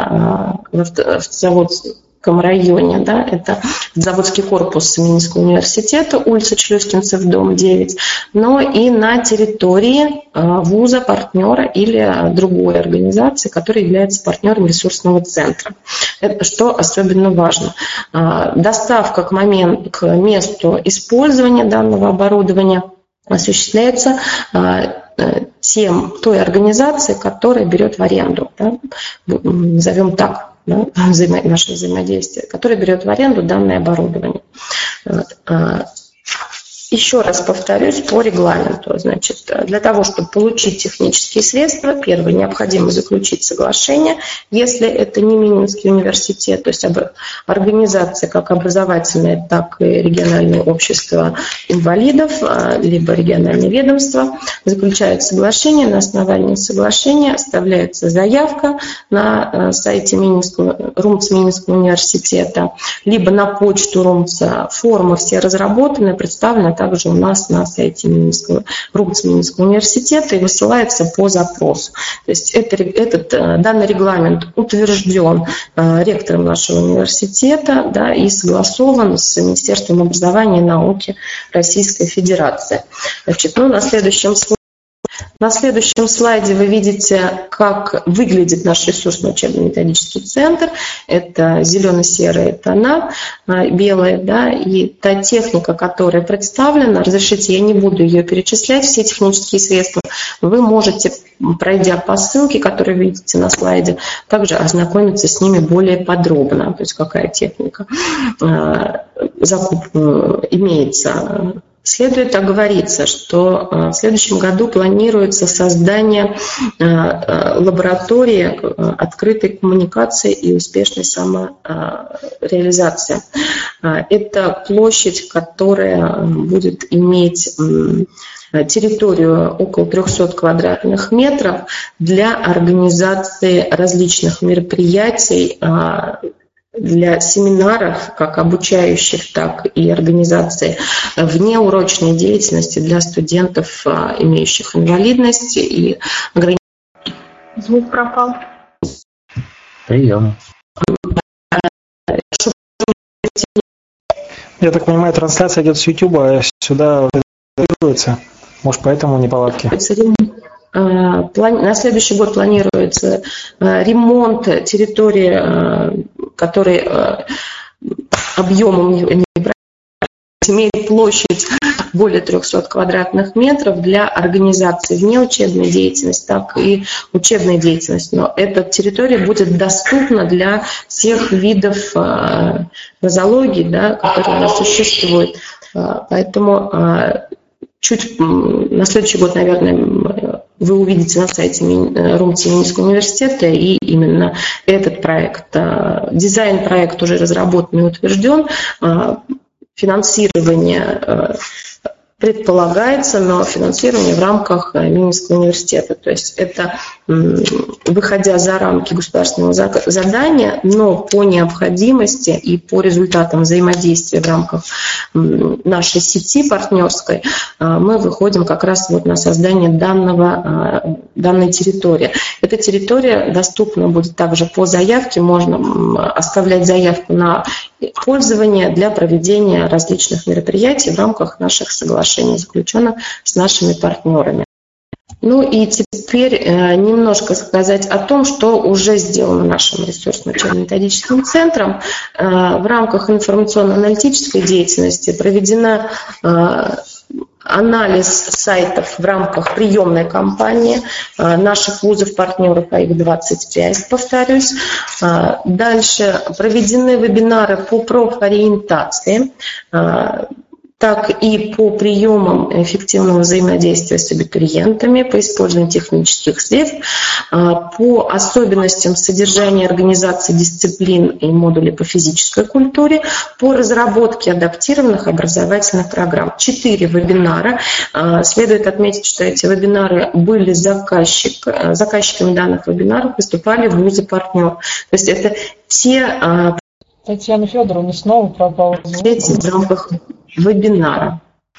в Заводском районе, да, это заводский корпус Минского университета, улица Члюскинцев, дом 9, но и на территории вуза, партнера или другой организации, которая является партнером ресурсного центра. Это что особенно важно. Доставка к месту использования данного оборудования осуществляется той организацией, которая берет в аренду, да, назовем так, да, наше взаимодействие, которое берет в аренду данное оборудование. Еще раз повторюсь по регламенту. Значит, для того, чтобы получить технические средства, первое, необходимо заключить соглашение, если это не Минский университет, то есть организация как образовательная, так и региональное общество инвалидов, либо региональное ведомство, заключают соглашение, на основании соглашения оставляется заявка на сайте РУМЦ Минского университета, либо на почту РУМЦа. Формы все разработаны, представлены также у нас на сайте РУМЦ Минского университета и высылается по запросу. То есть данный регламент утвержден ректором нашего университета, да, и согласован с Министерством образования и науки Российской Федерации. Значит, на следующем слайде вы видите, как выглядит наш ресурсно-учебно-методический центр. Это зелено-серые тона, белые, да, и та техника, которая представлена, разрешите, я не буду ее перечислять, все технические средства, вы можете, пройдя по ссылке, которую видите на слайде, также ознакомиться с ними более подробно, то есть какая техника имеется. Следует оговориться, что в следующем году планируется создание лаборатории открытой коммуникации и успешной самореализации. Это площадь, которая будет иметь территорию около 300 квадратных метров для организации различных мероприятий, для семинаров, как обучающих, так и организации внеурочной деятельности для студентов, имеющих инвалидность и ограничения. Звук пропал. Прием. Я так понимаю, трансляция идет с YouTube, а сюда регистрируется. Может, поэтому неполадки? На следующий год планируется ремонт территории, который объемом имеет площадь более 300 квадратных метров для организации внеучебной деятельности, так и учебной деятельности. Но эта территория будет доступна для всех видов нозологии, да, которые у нас существуют. Поэтому чуть на следующий год, наверное, вы увидите на сайте РУМТ Минского университета, и именно этот проект, дизайн-проект уже разработан и утвержден, финансирование предполагается, но финансирование в рамках Минского университета. То есть это выходя за рамки государственного задания, но по необходимости и по результатам взаимодействия в рамках нашей сети партнерской мы выходим как раз вот на создание данной территории. Эта территория доступна будет также по заявке, можно оставлять заявку на пользование для проведения различных мероприятий в рамках наших соглашений, заключенных с нашими партнерами. Ну и теперь немножко сказать о том, что уже сделано нашим ресурсно-учебно-методическим центром. В рамках информационно-аналитической деятельности проведена анализ сайтов в рамках приемной кампании наших вузов-партнеров, а их 25, повторюсь. Дальше проведены вебинары по профориентации, так и по приемам эффективного взаимодействия с абитуриентами, по использованию технических средств, по особенностям содержания организации дисциплин и модулей по физической культуре, по разработке адаптированных образовательных программ. 4 вебинара. Следует отметить, что эти вебинары были заказчиками данных вебинаров, выступали вузы-партнер. То есть это все... Татьяна Федоровна снова пропала. В рамках вебинара.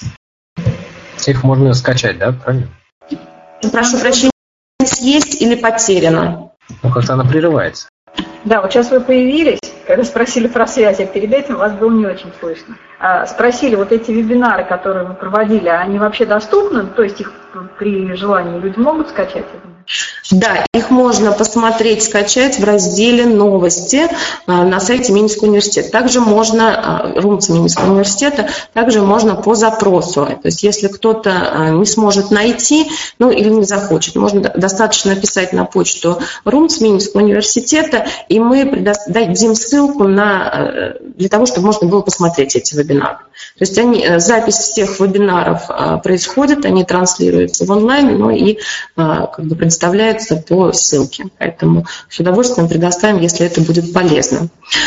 Их можно скачать, да, правильно? Прошу прощения, есть или потеряно? Ну, как-то она прерывается. Да, вот сейчас вы появились, когда спросили про связь, а перед этим вас было не очень слышно. Спросили, вот эти вебинары, которые вы проводили, они вообще доступны? То есть их при желании люди могут скачать? Да, их можно посмотреть, скачать в разделе «Новости» на сайте Минского университета. Также можно, РУМТ Минского университета, также можно по запросу. То есть если кто-то не сможет найти, ну или не захочет, можно достаточно написать на почту РУМТ Минского университета, и мы дадим ссылку для того, чтобы можно было посмотреть эти вебинары. То есть запись всех вебинаров происходит, они транслируются в онлайн, но и как бы предоставляются по ссылке. Поэтому с удовольствием предоставим, если это будет полезно.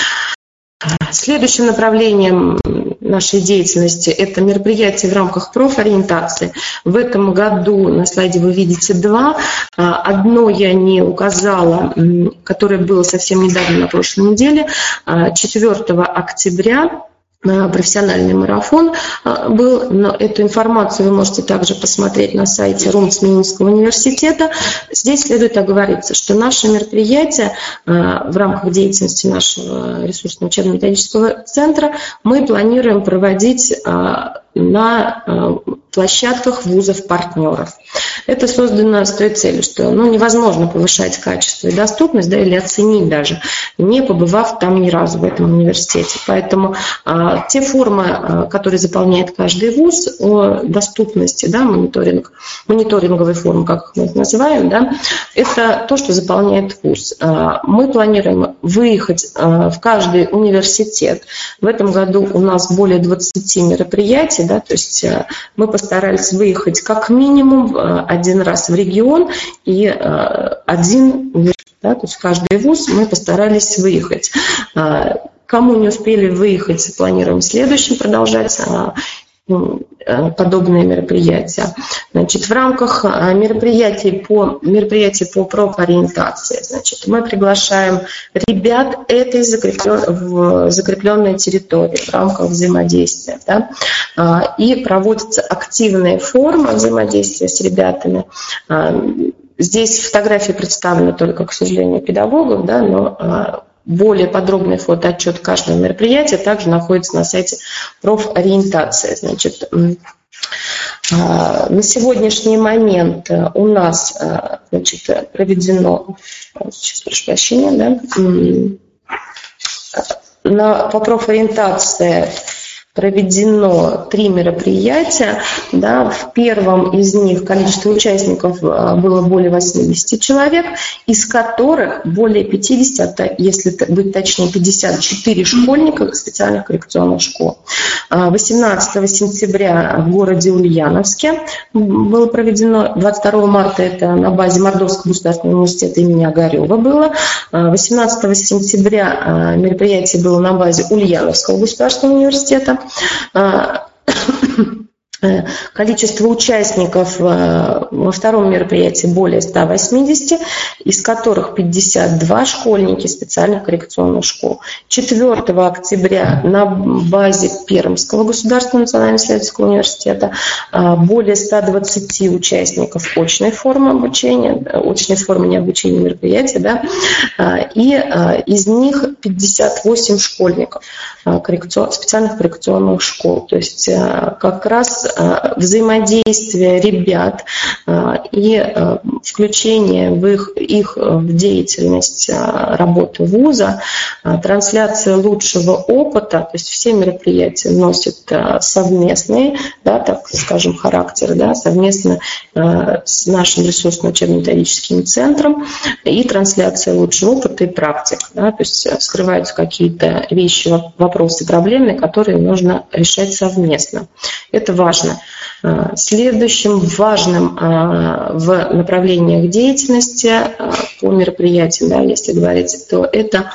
Следующим направлением нашей деятельности – это мероприятия в рамках профориентации. В этом году на слайде вы видите 2. Одно я не указала, которое было совсем недавно, на прошлой неделе, 4 октября. Профессиональный марафон был, но эту информацию вы можете также посмотреть на сайте РУМТ Минского университета. Здесь следует оговориться, что наши мероприятия в рамках деятельности нашего ресурсно-учебно-методического центра мы планируем проводить на площадках вузов-партнеров. Это создано с той целью, что невозможно повышать качество и доступность, да, или оценить даже, не побывав там ни разу в этом университете. Поэтому те формы, которые заполняет каждый вуз о доступности, да, мониторинговые формы, как мы их называем, да, это то, что заполняет вуз. Мы планируем выехать в каждый университет. В этом году у нас более 20 мероприятий, да, то есть мы постарались выехать как минимум один раз в регион и один университет, да, то есть каждый вуз мы постарались выехать. Кому не успели выехать, планируем в следующем продолжать подобные мероприятия. Значит, в рамках мероприятий по профориентации, значит, мы приглашаем ребят этой закрепленной территории в рамках взаимодействия, да, и проводятся активные формы взаимодействия с ребятами. Здесь фотографии представлены только, к сожалению, педагогов, да, но более подробный фотоотчет каждого мероприятия также находится на сайте профориентации. Значит, На сегодняшний момент у нас, значит, проведено, сейчас прошу прощения, да, по профориентации проведено 3 мероприятия. Да, в первом из них количество участников было более 80 человек, из которых более 50, если быть точнее, 54 школьника специальных коррекционных школ. 18 сентября в городе Ульяновске было проведено, 22 марта это на базе Мордовского государственного университета имени Огарева было, 18 сентября мероприятие было на базе Ульяновского государственного университета. Количество участников во втором мероприятии более 180, из которых 52 школьники специальных коррекционных школ. 4 октября на базе Пермского государственного национально-исследовательского университета более 120 участников очной формы обучения, очной формы не обучения, мероприятия, да, и из них 58 школьников специальных коррекционных школ. То есть как раз взаимодействие ребят и включение их в деятельность работы вуза, трансляция лучшего опыта, то есть все мероприятия носят совместный, да, так скажем, характер, да, совместно с нашим ресурсно-учебно-методическим центром, и трансляция лучшего опыта и практик. Да, то есть скрываются какие-то вещи, вопросы, проблемы, которые нужно решать совместно. Это важно. Следующим важным в направлениях деятельности по мероприятиям, да, если говорить, то это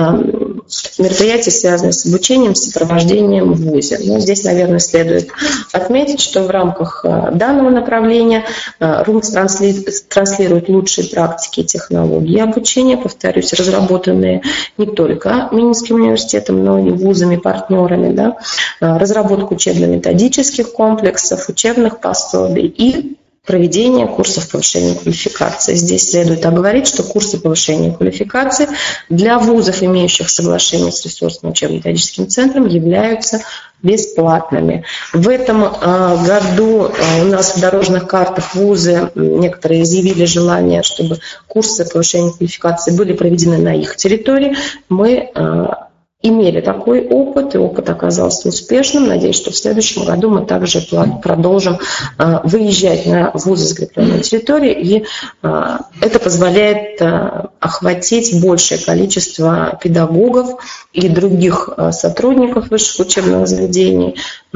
мероприятия, связанные с обучением, сопровождением в ВУЗе. Но здесь, наверное, следует отметить, что в рамках данного направления РУМС транслирует лучшие практики и технологии обучения, повторюсь, разработанные не только Минским университетом, но и вузами-партнерами, да, разработку учебно-методических комплексов, учебных пособий и проведение курсов повышения квалификации. Здесь следует оговорить, что курсы повышения квалификации для вузов, имеющих соглашение с ресурсным учебно-методическим центром, являются бесплатными. В этом году у нас в дорожных картах вузы некоторые изъявили желание, чтобы курсы повышения квалификации были проведены на их территории. Мы имели такой опыт, и опыт оказался успешным. Надеюсь, что в следующем году мы также продолжим выезжать на вузы, закрепленные на территории, и это позволяет охватить большее количество педагогов и других сотрудников высших учебных заведений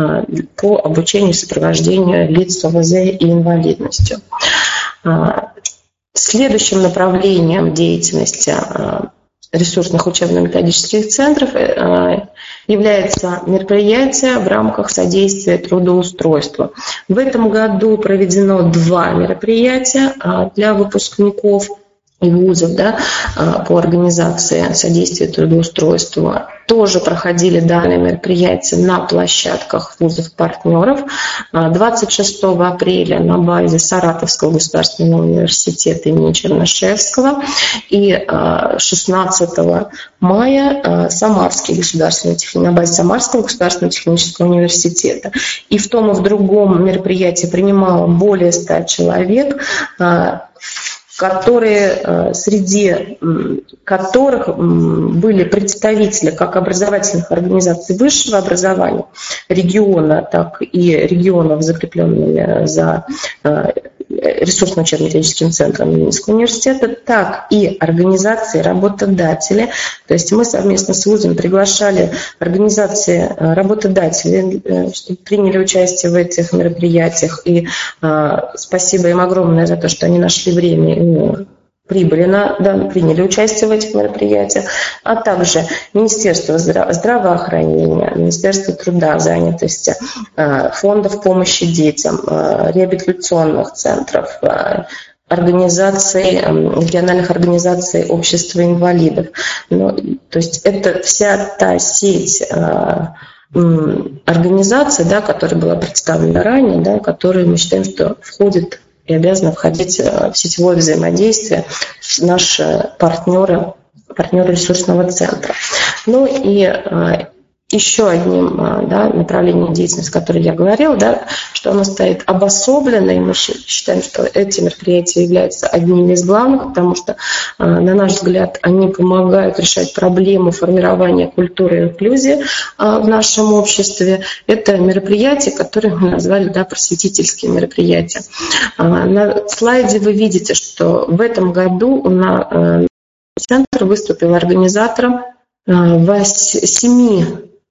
по обучению и сопровождению лиц с ОВЗ и инвалидностью. Следующим направлением деятельности ресурсных учебно-методических центров является мероприятие в рамках содействия трудоустройству. В этом году проведено 2 мероприятия для выпускников и вузов, да, по организации содействия трудоустройству. Тоже проходили данные мероприятия на площадках вузов-партнеров. 26 апреля на базе Саратовского государственного университета имени Чернышевского и 16 мая на базе Самарского государственного технического университета. И в том и в другом мероприятии принимало более 100 человек, среди которых были представители как образовательных организаций высшего образования региона, так и регионов, закрепленными за ресурсно-учебно-методическим центром Минского университета, так и организации работодателей. То есть мы совместно с вузом приглашали организации работодателей, чтобы приняли участие в этих мероприятиях. И спасибо им огромное за то, что они нашли время и приняли участие в этих мероприятиях, а также Министерство здравоохранения, Министерство труда, занятости, фондов помощи детям, реабилитационных центров, региональных организаций общества инвалидов. То есть это вся та сеть организаций, да, которая была представлена ранее, да, которые мы считаем, что входит и обязаны входить в сетевое взаимодействие наши партнеры ресурсного центра. Ну и еще одним направлением деятельности, о котором я говорила, что оно стоит обособленно, и мы считаем, что эти мероприятия являются одними из главных, потому что, на наш взгляд, они помогают решать проблему формирования культуры и инклюзии в нашем обществе. Это мероприятия, которые мы назвали просветительские мероприятия. На слайде вы видите, что в этом году центр выступил организатором 8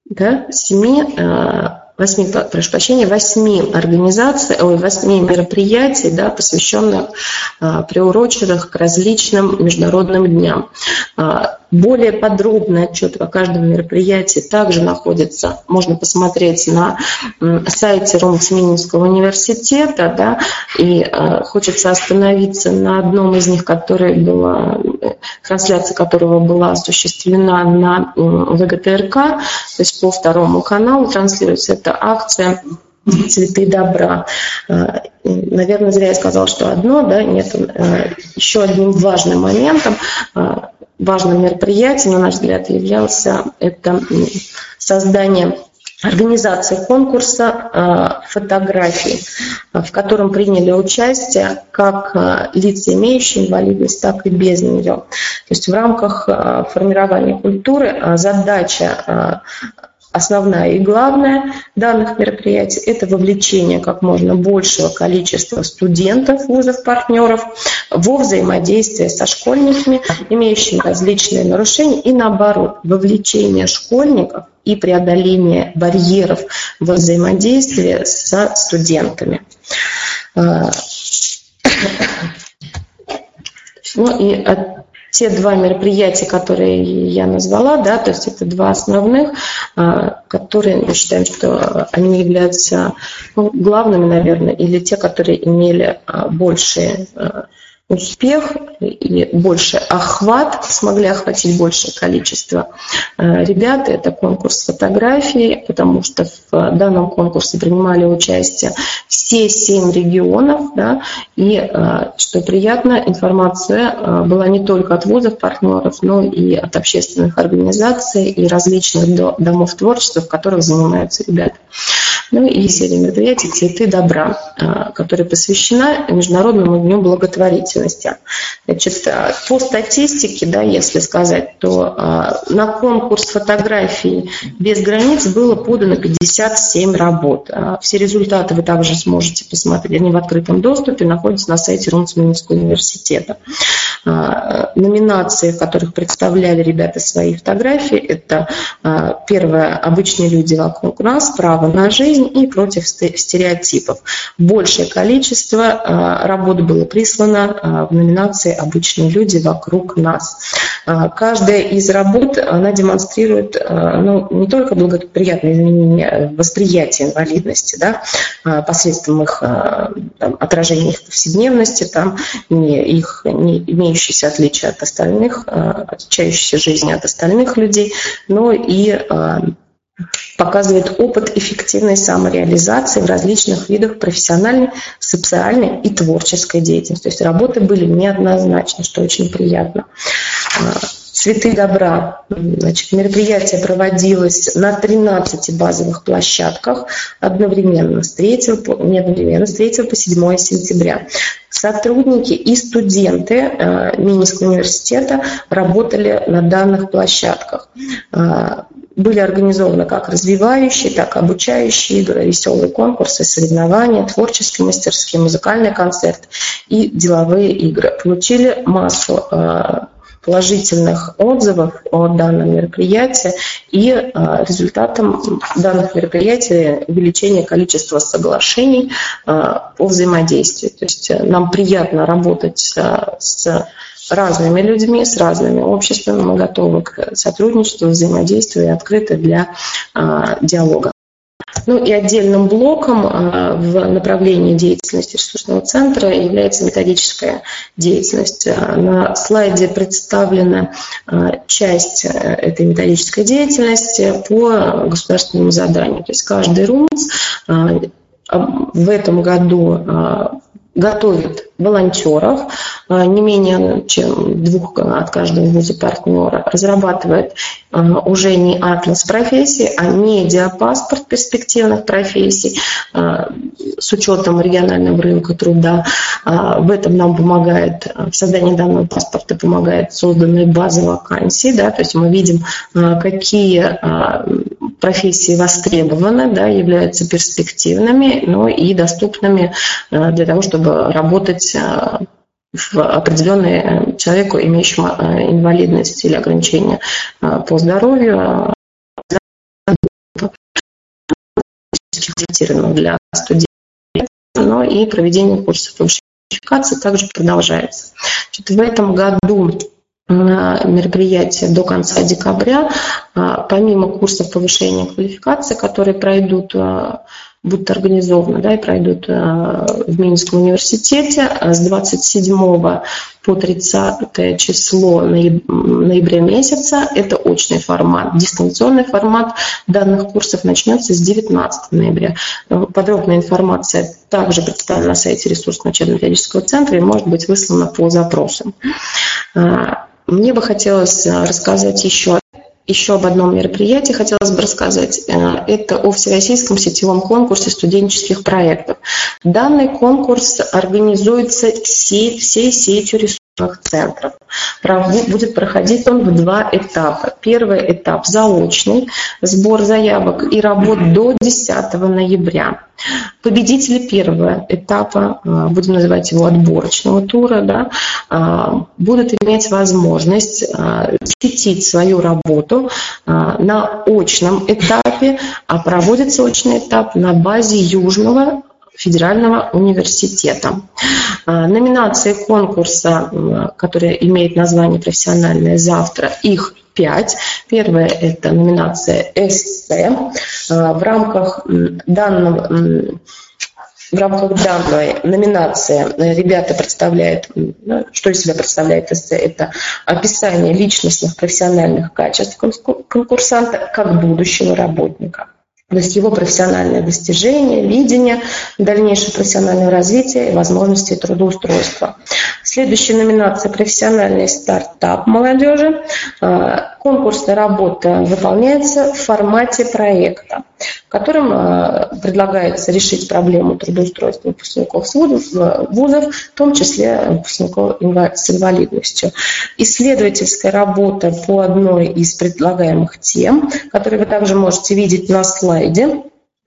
мероприятий, посвященных, приуроченных к различным международным дням. Более подробный отчет о каждом мероприятии также находится, можно посмотреть на сайте Румынского университета, и хочется остановиться на одном из них, трансляция которого была осуществлена на ВГТРК, то есть по второму каналу транслируется эта акция «Цветы добра». Наверное, зря я сказала, что одно, нет, еще одним важным моментом, важным мероприятием, на наш взгляд, являлся это создание организации конкурса фотографий, в котором приняли участие как лица, имеющие инвалидность, так и без нее. То есть в рамках формирования культуры задача основная и главная данных мероприятий – это вовлечение как можно большего количества студентов, вузов-партнеров во взаимодействие со школьниками, имеющими различные нарушения, и наоборот, вовлечение школьников и преодоление барьеров во взаимодействии со студентами. Те два мероприятия, которые я назвала, то есть это два основных, которые мы считаем, что они являются главными, наверное, или те, которые имели больший успех и больший охват, смогли охватить большее количество ребят. Это конкурс фотографий, потому что в данном конкурсе принимали участие все 7 регионов, и, что приятно, информация была не только от вузов-партнеров, но и от общественных организаций и различных домов творчества, в которых занимаются ребята. И серия мероприятий «Цветы добра», которая посвящена Международному дню благотворительности. Значит, по статистике, если сказать, то на конкурс фотографий «Без границ» было подано 57 работ. Все результаты вы также сможете посмотреть, они в открытом доступе, находятся на сайте Румынского университета. Номинации, в которых представляли ребята свои фотографии, это первое «Обычные люди вокруг нас», «Право на жизнь» и «Против стереотипов». Большее количество работ было прислано в номинации «Обычные люди вокруг нас». Каждая из работ, она демонстрирует не только благоприятные изменения восприятия инвалидности, посредством их отражения их в повседневности, их не имеющиеся отличия от остальных, отличающиеся жизни от остальных людей, но и показывает опыт эффективной самореализации в различных видах профессиональной, социальной и творческой деятельности. То есть работы были неоднозначны, что очень приятно. «Цветы добра». Мероприятие проводилось на 13 базовых площадках одновременно, с 3 по 7 сентября. Сотрудники и студенты Минского университета работали на данных площадках. Были организованы как развивающие, так и обучающие игры, веселые конкурсы, соревнования, творческие мастерские, музыкальный концерт и деловые игры. Получили массу положительных отзывов о данном мероприятии, и результатом данных мероприятий увеличение количества соглашений по взаимодействию. То есть нам приятно работать с разными людьми, с разными обществами, мы готовы к сотрудничеству, взаимодействию и открыты для диалога. И отдельным блоком в направлении деятельности ресурсного центра является методическая деятельность. На слайде представлена часть этой методической деятельности по государственному заданию. То есть каждый РУМЦ в этом году готовит волонтеров, не менее чем 2 от каждого вуза партнера, разрабатывает уже не атлас профессий, а медиапаспорт перспективных профессий с учетом регионального рынка труда. В этом нам помогает, в создании данного паспорта помогает созданная база вакансий, да, то есть мы видим, какие профессии востребованы, да, являются перспективными, но и доступными для того, чтобы работать в определенный человеку, имеющему инвалидность или ограничения по здоровью, для студентов, но и проведение курсов повышения квалификации также продолжается. В этом году мероприятие до конца декабря, помимо курсов повышения квалификации, которые пройдут, будут организованы, да, и пройдут в Минском университете с 27 по 30 число ноября месяца. Это очный формат. Дистанционный формат данных курсов начнется с 19 ноября. Подробная информация также представлена на сайте ресурсного учебно-методического центра и может быть выслана по запросам. Мне бы хотелось рассказать еще об одном мероприятии, хотелось бы рассказать. Это о Всероссийском сетевом конкурсе студенческих проектов. Данный конкурс организуется всей сетью ресурсных центров. Будет проходить он в 2 этапа. Первый этап заочный, сбор заявок и работ до 10 ноября. Победители первого этапа, будем называть его отборочного тура, да, будут иметь возможность защитить свою работу на очном этапе, а проводится очный этап на базе Южного федерального университета. Номинации конкурса, которые имеют название «Профессиональное завтра», их 5. Первая – это номинация «Эссе». В рамках данной номинации ребята представляют, что из себя представляет эссе, это описание личностных профессиональных качеств конкурсанта как будущего работника. То есть его профессиональное достижение, видение дальнейшего профессионального развития и возможности трудоустройства. Следующая номинация – профессиональный стартап молодежи. Конкурсная работа выполняется в формате проекта, которым предлагается решить проблему трудоустройства выпускников вузов, в том числе выпускников с инвалидностью. Исследовательская работа по одной из предлагаемых тем, которые вы также можете видеть на слайде.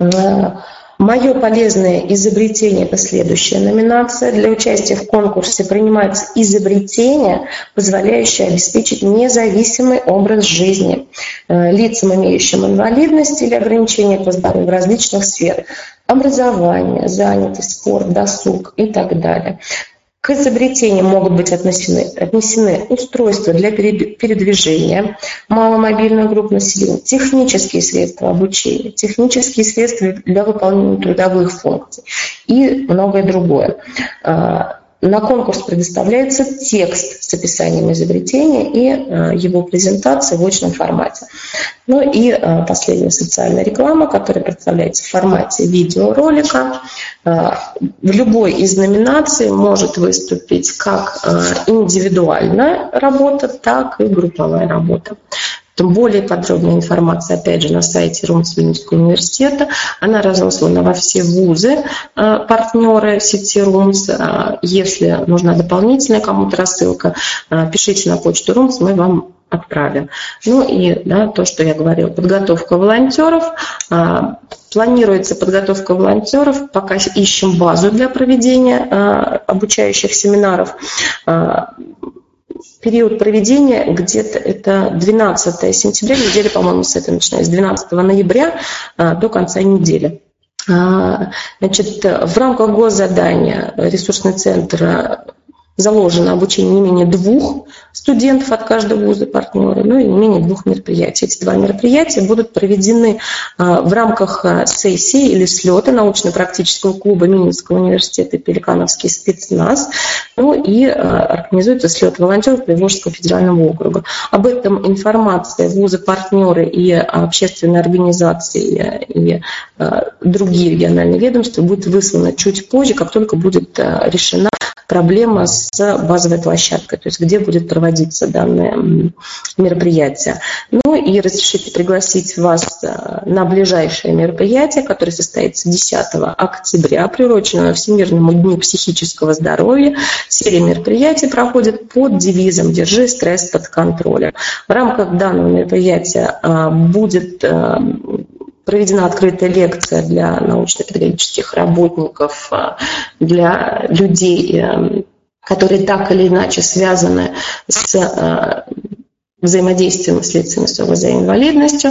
Мое полезное изобретение – это следующая номинация. Для участия в конкурсе принимается изобретение, позволяющее обеспечить независимый образ жизни лицам, имеющим инвалидность или ограничения по здоровью в различных сферах: образование, занятость, спорт, досуг и так далее. К изобретениям могут быть отнесены устройства для передвижения, маломобильных групп населения, технические средства обучения, технические средства для выполнения трудовых функций и многое другое. На конкурс предоставляется текст с описанием изобретения и его презентация в очном формате. Ну и последняя социальная реклама, которая представляется в формате видеоролика. В любой из номинаций может выступить как индивидуальная работа, так и групповая работа. Более подробная информация, опять же, на сайте РУМС Минского университета. Она разослана во все вузы, партнеры сети РУМС. Если нужна дополнительная кому-то рассылка, пишите на почту РУМС, мы вам отправим. Ну и то, что я говорила, подготовка волонтеров. Планируется подготовка волонтеров, пока ищем базу для проведения обучающих семинаров. Период проведения где-то это 12 сентября, неделя, по-моему, с этого начинается, с 12 ноября до конца недели. Значит, в рамках госзадания ресурсный центр заложено обучение не менее 2 студентов от каждого вуза партнера, ну и не менее 2 мероприятий. Эти 2 мероприятия будут проведены в рамках сессии или слета научно-практического клуба Мининского университета «Пеликановский спецназ», ну и организуется слет волонтеров Приволжского федерального округа. Об этом информация вузы-партнеры и общественные организации и другие региональные ведомства будет выслана чуть позже, как только будет решена проблема с базовой площадкой, то есть где будет проводиться данное мероприятие. Ну и разрешите пригласить вас на ближайшее мероприятие, которое состоится 10 октября, приуроченное Всемирному дню психического здоровья. Серия мероприятий проходит под девизом «Держи стресс под контролем». В рамках данного мероприятия будет проведена открытая лекция для научно-педагогических работников, для людей, которые так или иначе связаны с взаимодействием с лицами с инвалидностью.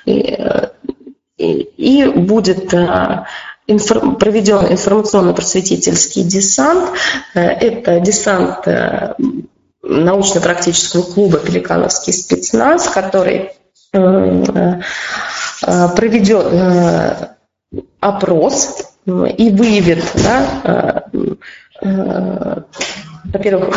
И будет проведен информационно-просветительский десант. Это десант научно-практического клуба «Пеликановский спецназ», который проведет опрос и выявит, во-первых,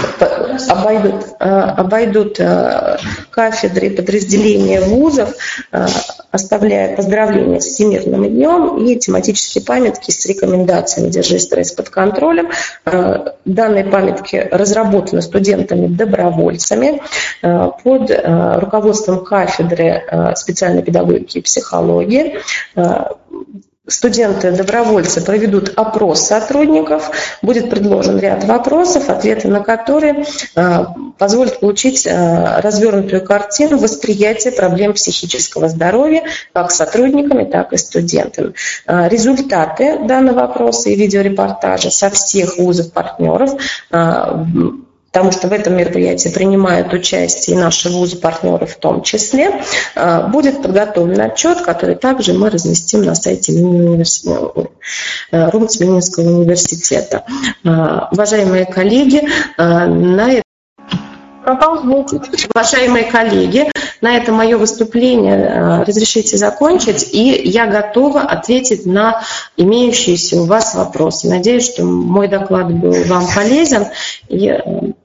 обойдут кафедры и подразделения вузов, оставляя поздравления с Всемирным днем и тематические памятки с рекомендациями «Держи стресс под контролем». Данные памятки разработаны студентами-добровольцами под руководством кафедры специальной педагогики и психологии. Студенты-добровольцы проведут опрос сотрудников, будет предложен ряд вопросов, ответы на которые позволят получить развернутую картину восприятия проблем психического здоровья как сотрудниками, так и студентами. Результаты данного опроса и видеорепортажа со всех вузов-партнеров, потому что в этом мероприятии принимают участие и наши вузы-партнеры в том числе, будет подготовлен отчет, который также мы разместим на сайте РУМЦ Мининского университета. Уважаемые коллеги, Уважаемые коллеги, на это мое выступление разрешите закончить, и я готова ответить на имеющиеся у вас вопросы. Надеюсь, что мой доклад был вам полезен. И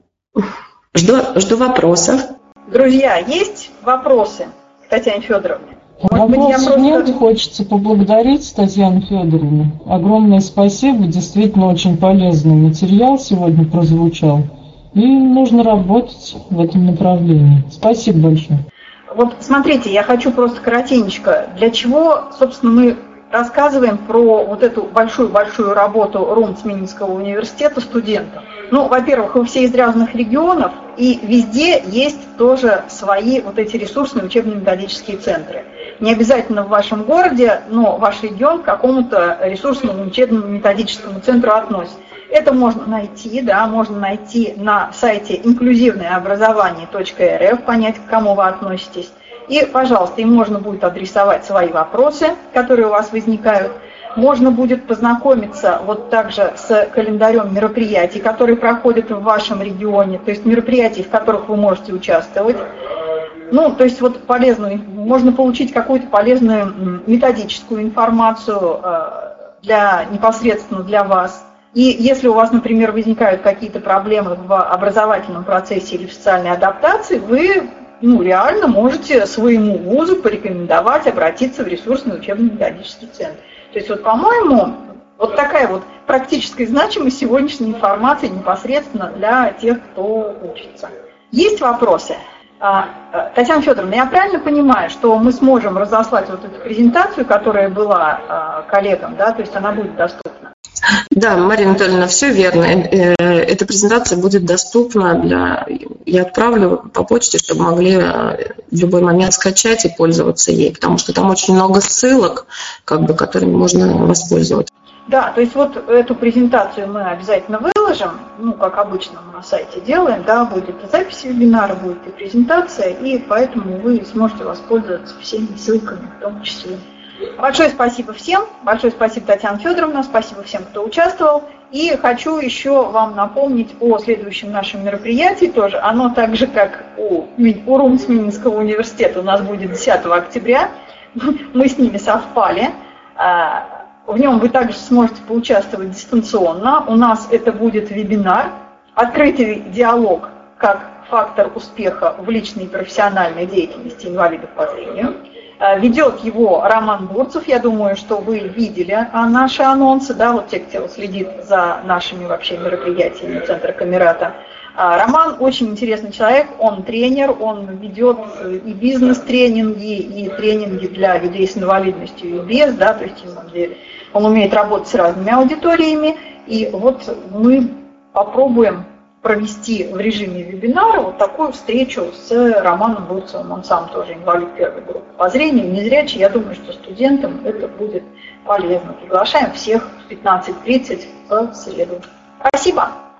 жду вопросов. Друзья, есть вопросы к Татьяне Федоровне? Вопросов нет, хочется поблагодарить Татьяну Федоровну. Огромное спасибо, действительно очень полезный материал сегодня прозвучал. И нужно работать в этом направлении. Спасибо большое. Вот смотрите, я хочу просто коротенько. Для чего, собственно, мы рассказываем про вот эту большую-большую работу РУМЦ Мининского университета студентам? Ну, во-первых, вы все из разных регионов, и везде есть тоже свои вот эти ресурсные учебно-методические центры. Не обязательно в вашем городе, но ваш регион к какому-то ресурсному учебно-методическому центру относится. Это можно найти, можно найти на сайте инклюзивнообразование.рф, понять, к кому вы относитесь. И, пожалуйста, им можно будет адресовать свои вопросы, которые у вас возникают. Можно будет познакомиться вот также с календарем мероприятий, которые проходят в вашем регионе, то есть мероприятий, в которых вы можете участвовать. Ну, то есть вот полезную, можно получить какую-то полезную методическую информацию непосредственно для вас. И если у вас, например, возникают какие-то проблемы в образовательном процессе или в социальной адаптации, вы реально можете своему вузу порекомендовать обратиться в ресурсный учебно-методический центр. То есть вот, по-моему, вот такая вот практическая значимость сегодняшней информации непосредственно для тех, кто учится. Есть вопросы? Татьяна Федоровна, я правильно понимаю, что мы сможем разослать вот эту презентацию, которая была коллегам, то есть она будет доступна? Да, Мария Анатольевна, все верно. Эта презентация будет доступна я отправлю по почте, чтобы могли в любой момент скачать и пользоваться ей, потому что там очень много ссылок, которыми можно воспользоваться. Да, то есть вот эту презентацию мы обязательно выложим, как обычно мы на сайте делаем, будет и запись вебинара, будет и презентация, и поэтому вы сможете воспользоваться всеми ссылками в том числе. Большое спасибо всем, большое спасибо, Татьяна Федоровна, спасибо всем, кто участвовал. И хочу еще вам напомнить о следующем нашем мероприятии тоже. Оно так же, как у РУМС Минского университета, у нас будет 10 октября. Мы с ними совпали. В нем вы также сможете поучаствовать дистанционно. У нас это будет вебинар «Открытый диалог как фактор успеха в личной и профессиональной деятельности инвалидов по зрению». Ведет его Роман Бурцев. Я думаю, что вы видели наши анонсы, да, вот те, кто следит за нашими вообще мероприятиями Центра Камерата. Роман очень интересный человек, он тренер, он ведет и бизнес-тренинги, и тренинги для людей с инвалидностью и без, да, то есть он умеет работать с разными аудиториями. И вот мы попробуем провести в режиме вебинара вот такую встречу с Романом Бурцевым. Он сам тоже инвалид первой группы по зрению, незрячий. Я думаю, что студентам это будет полезно. Приглашаем всех в 15:30 в среду. Спасибо.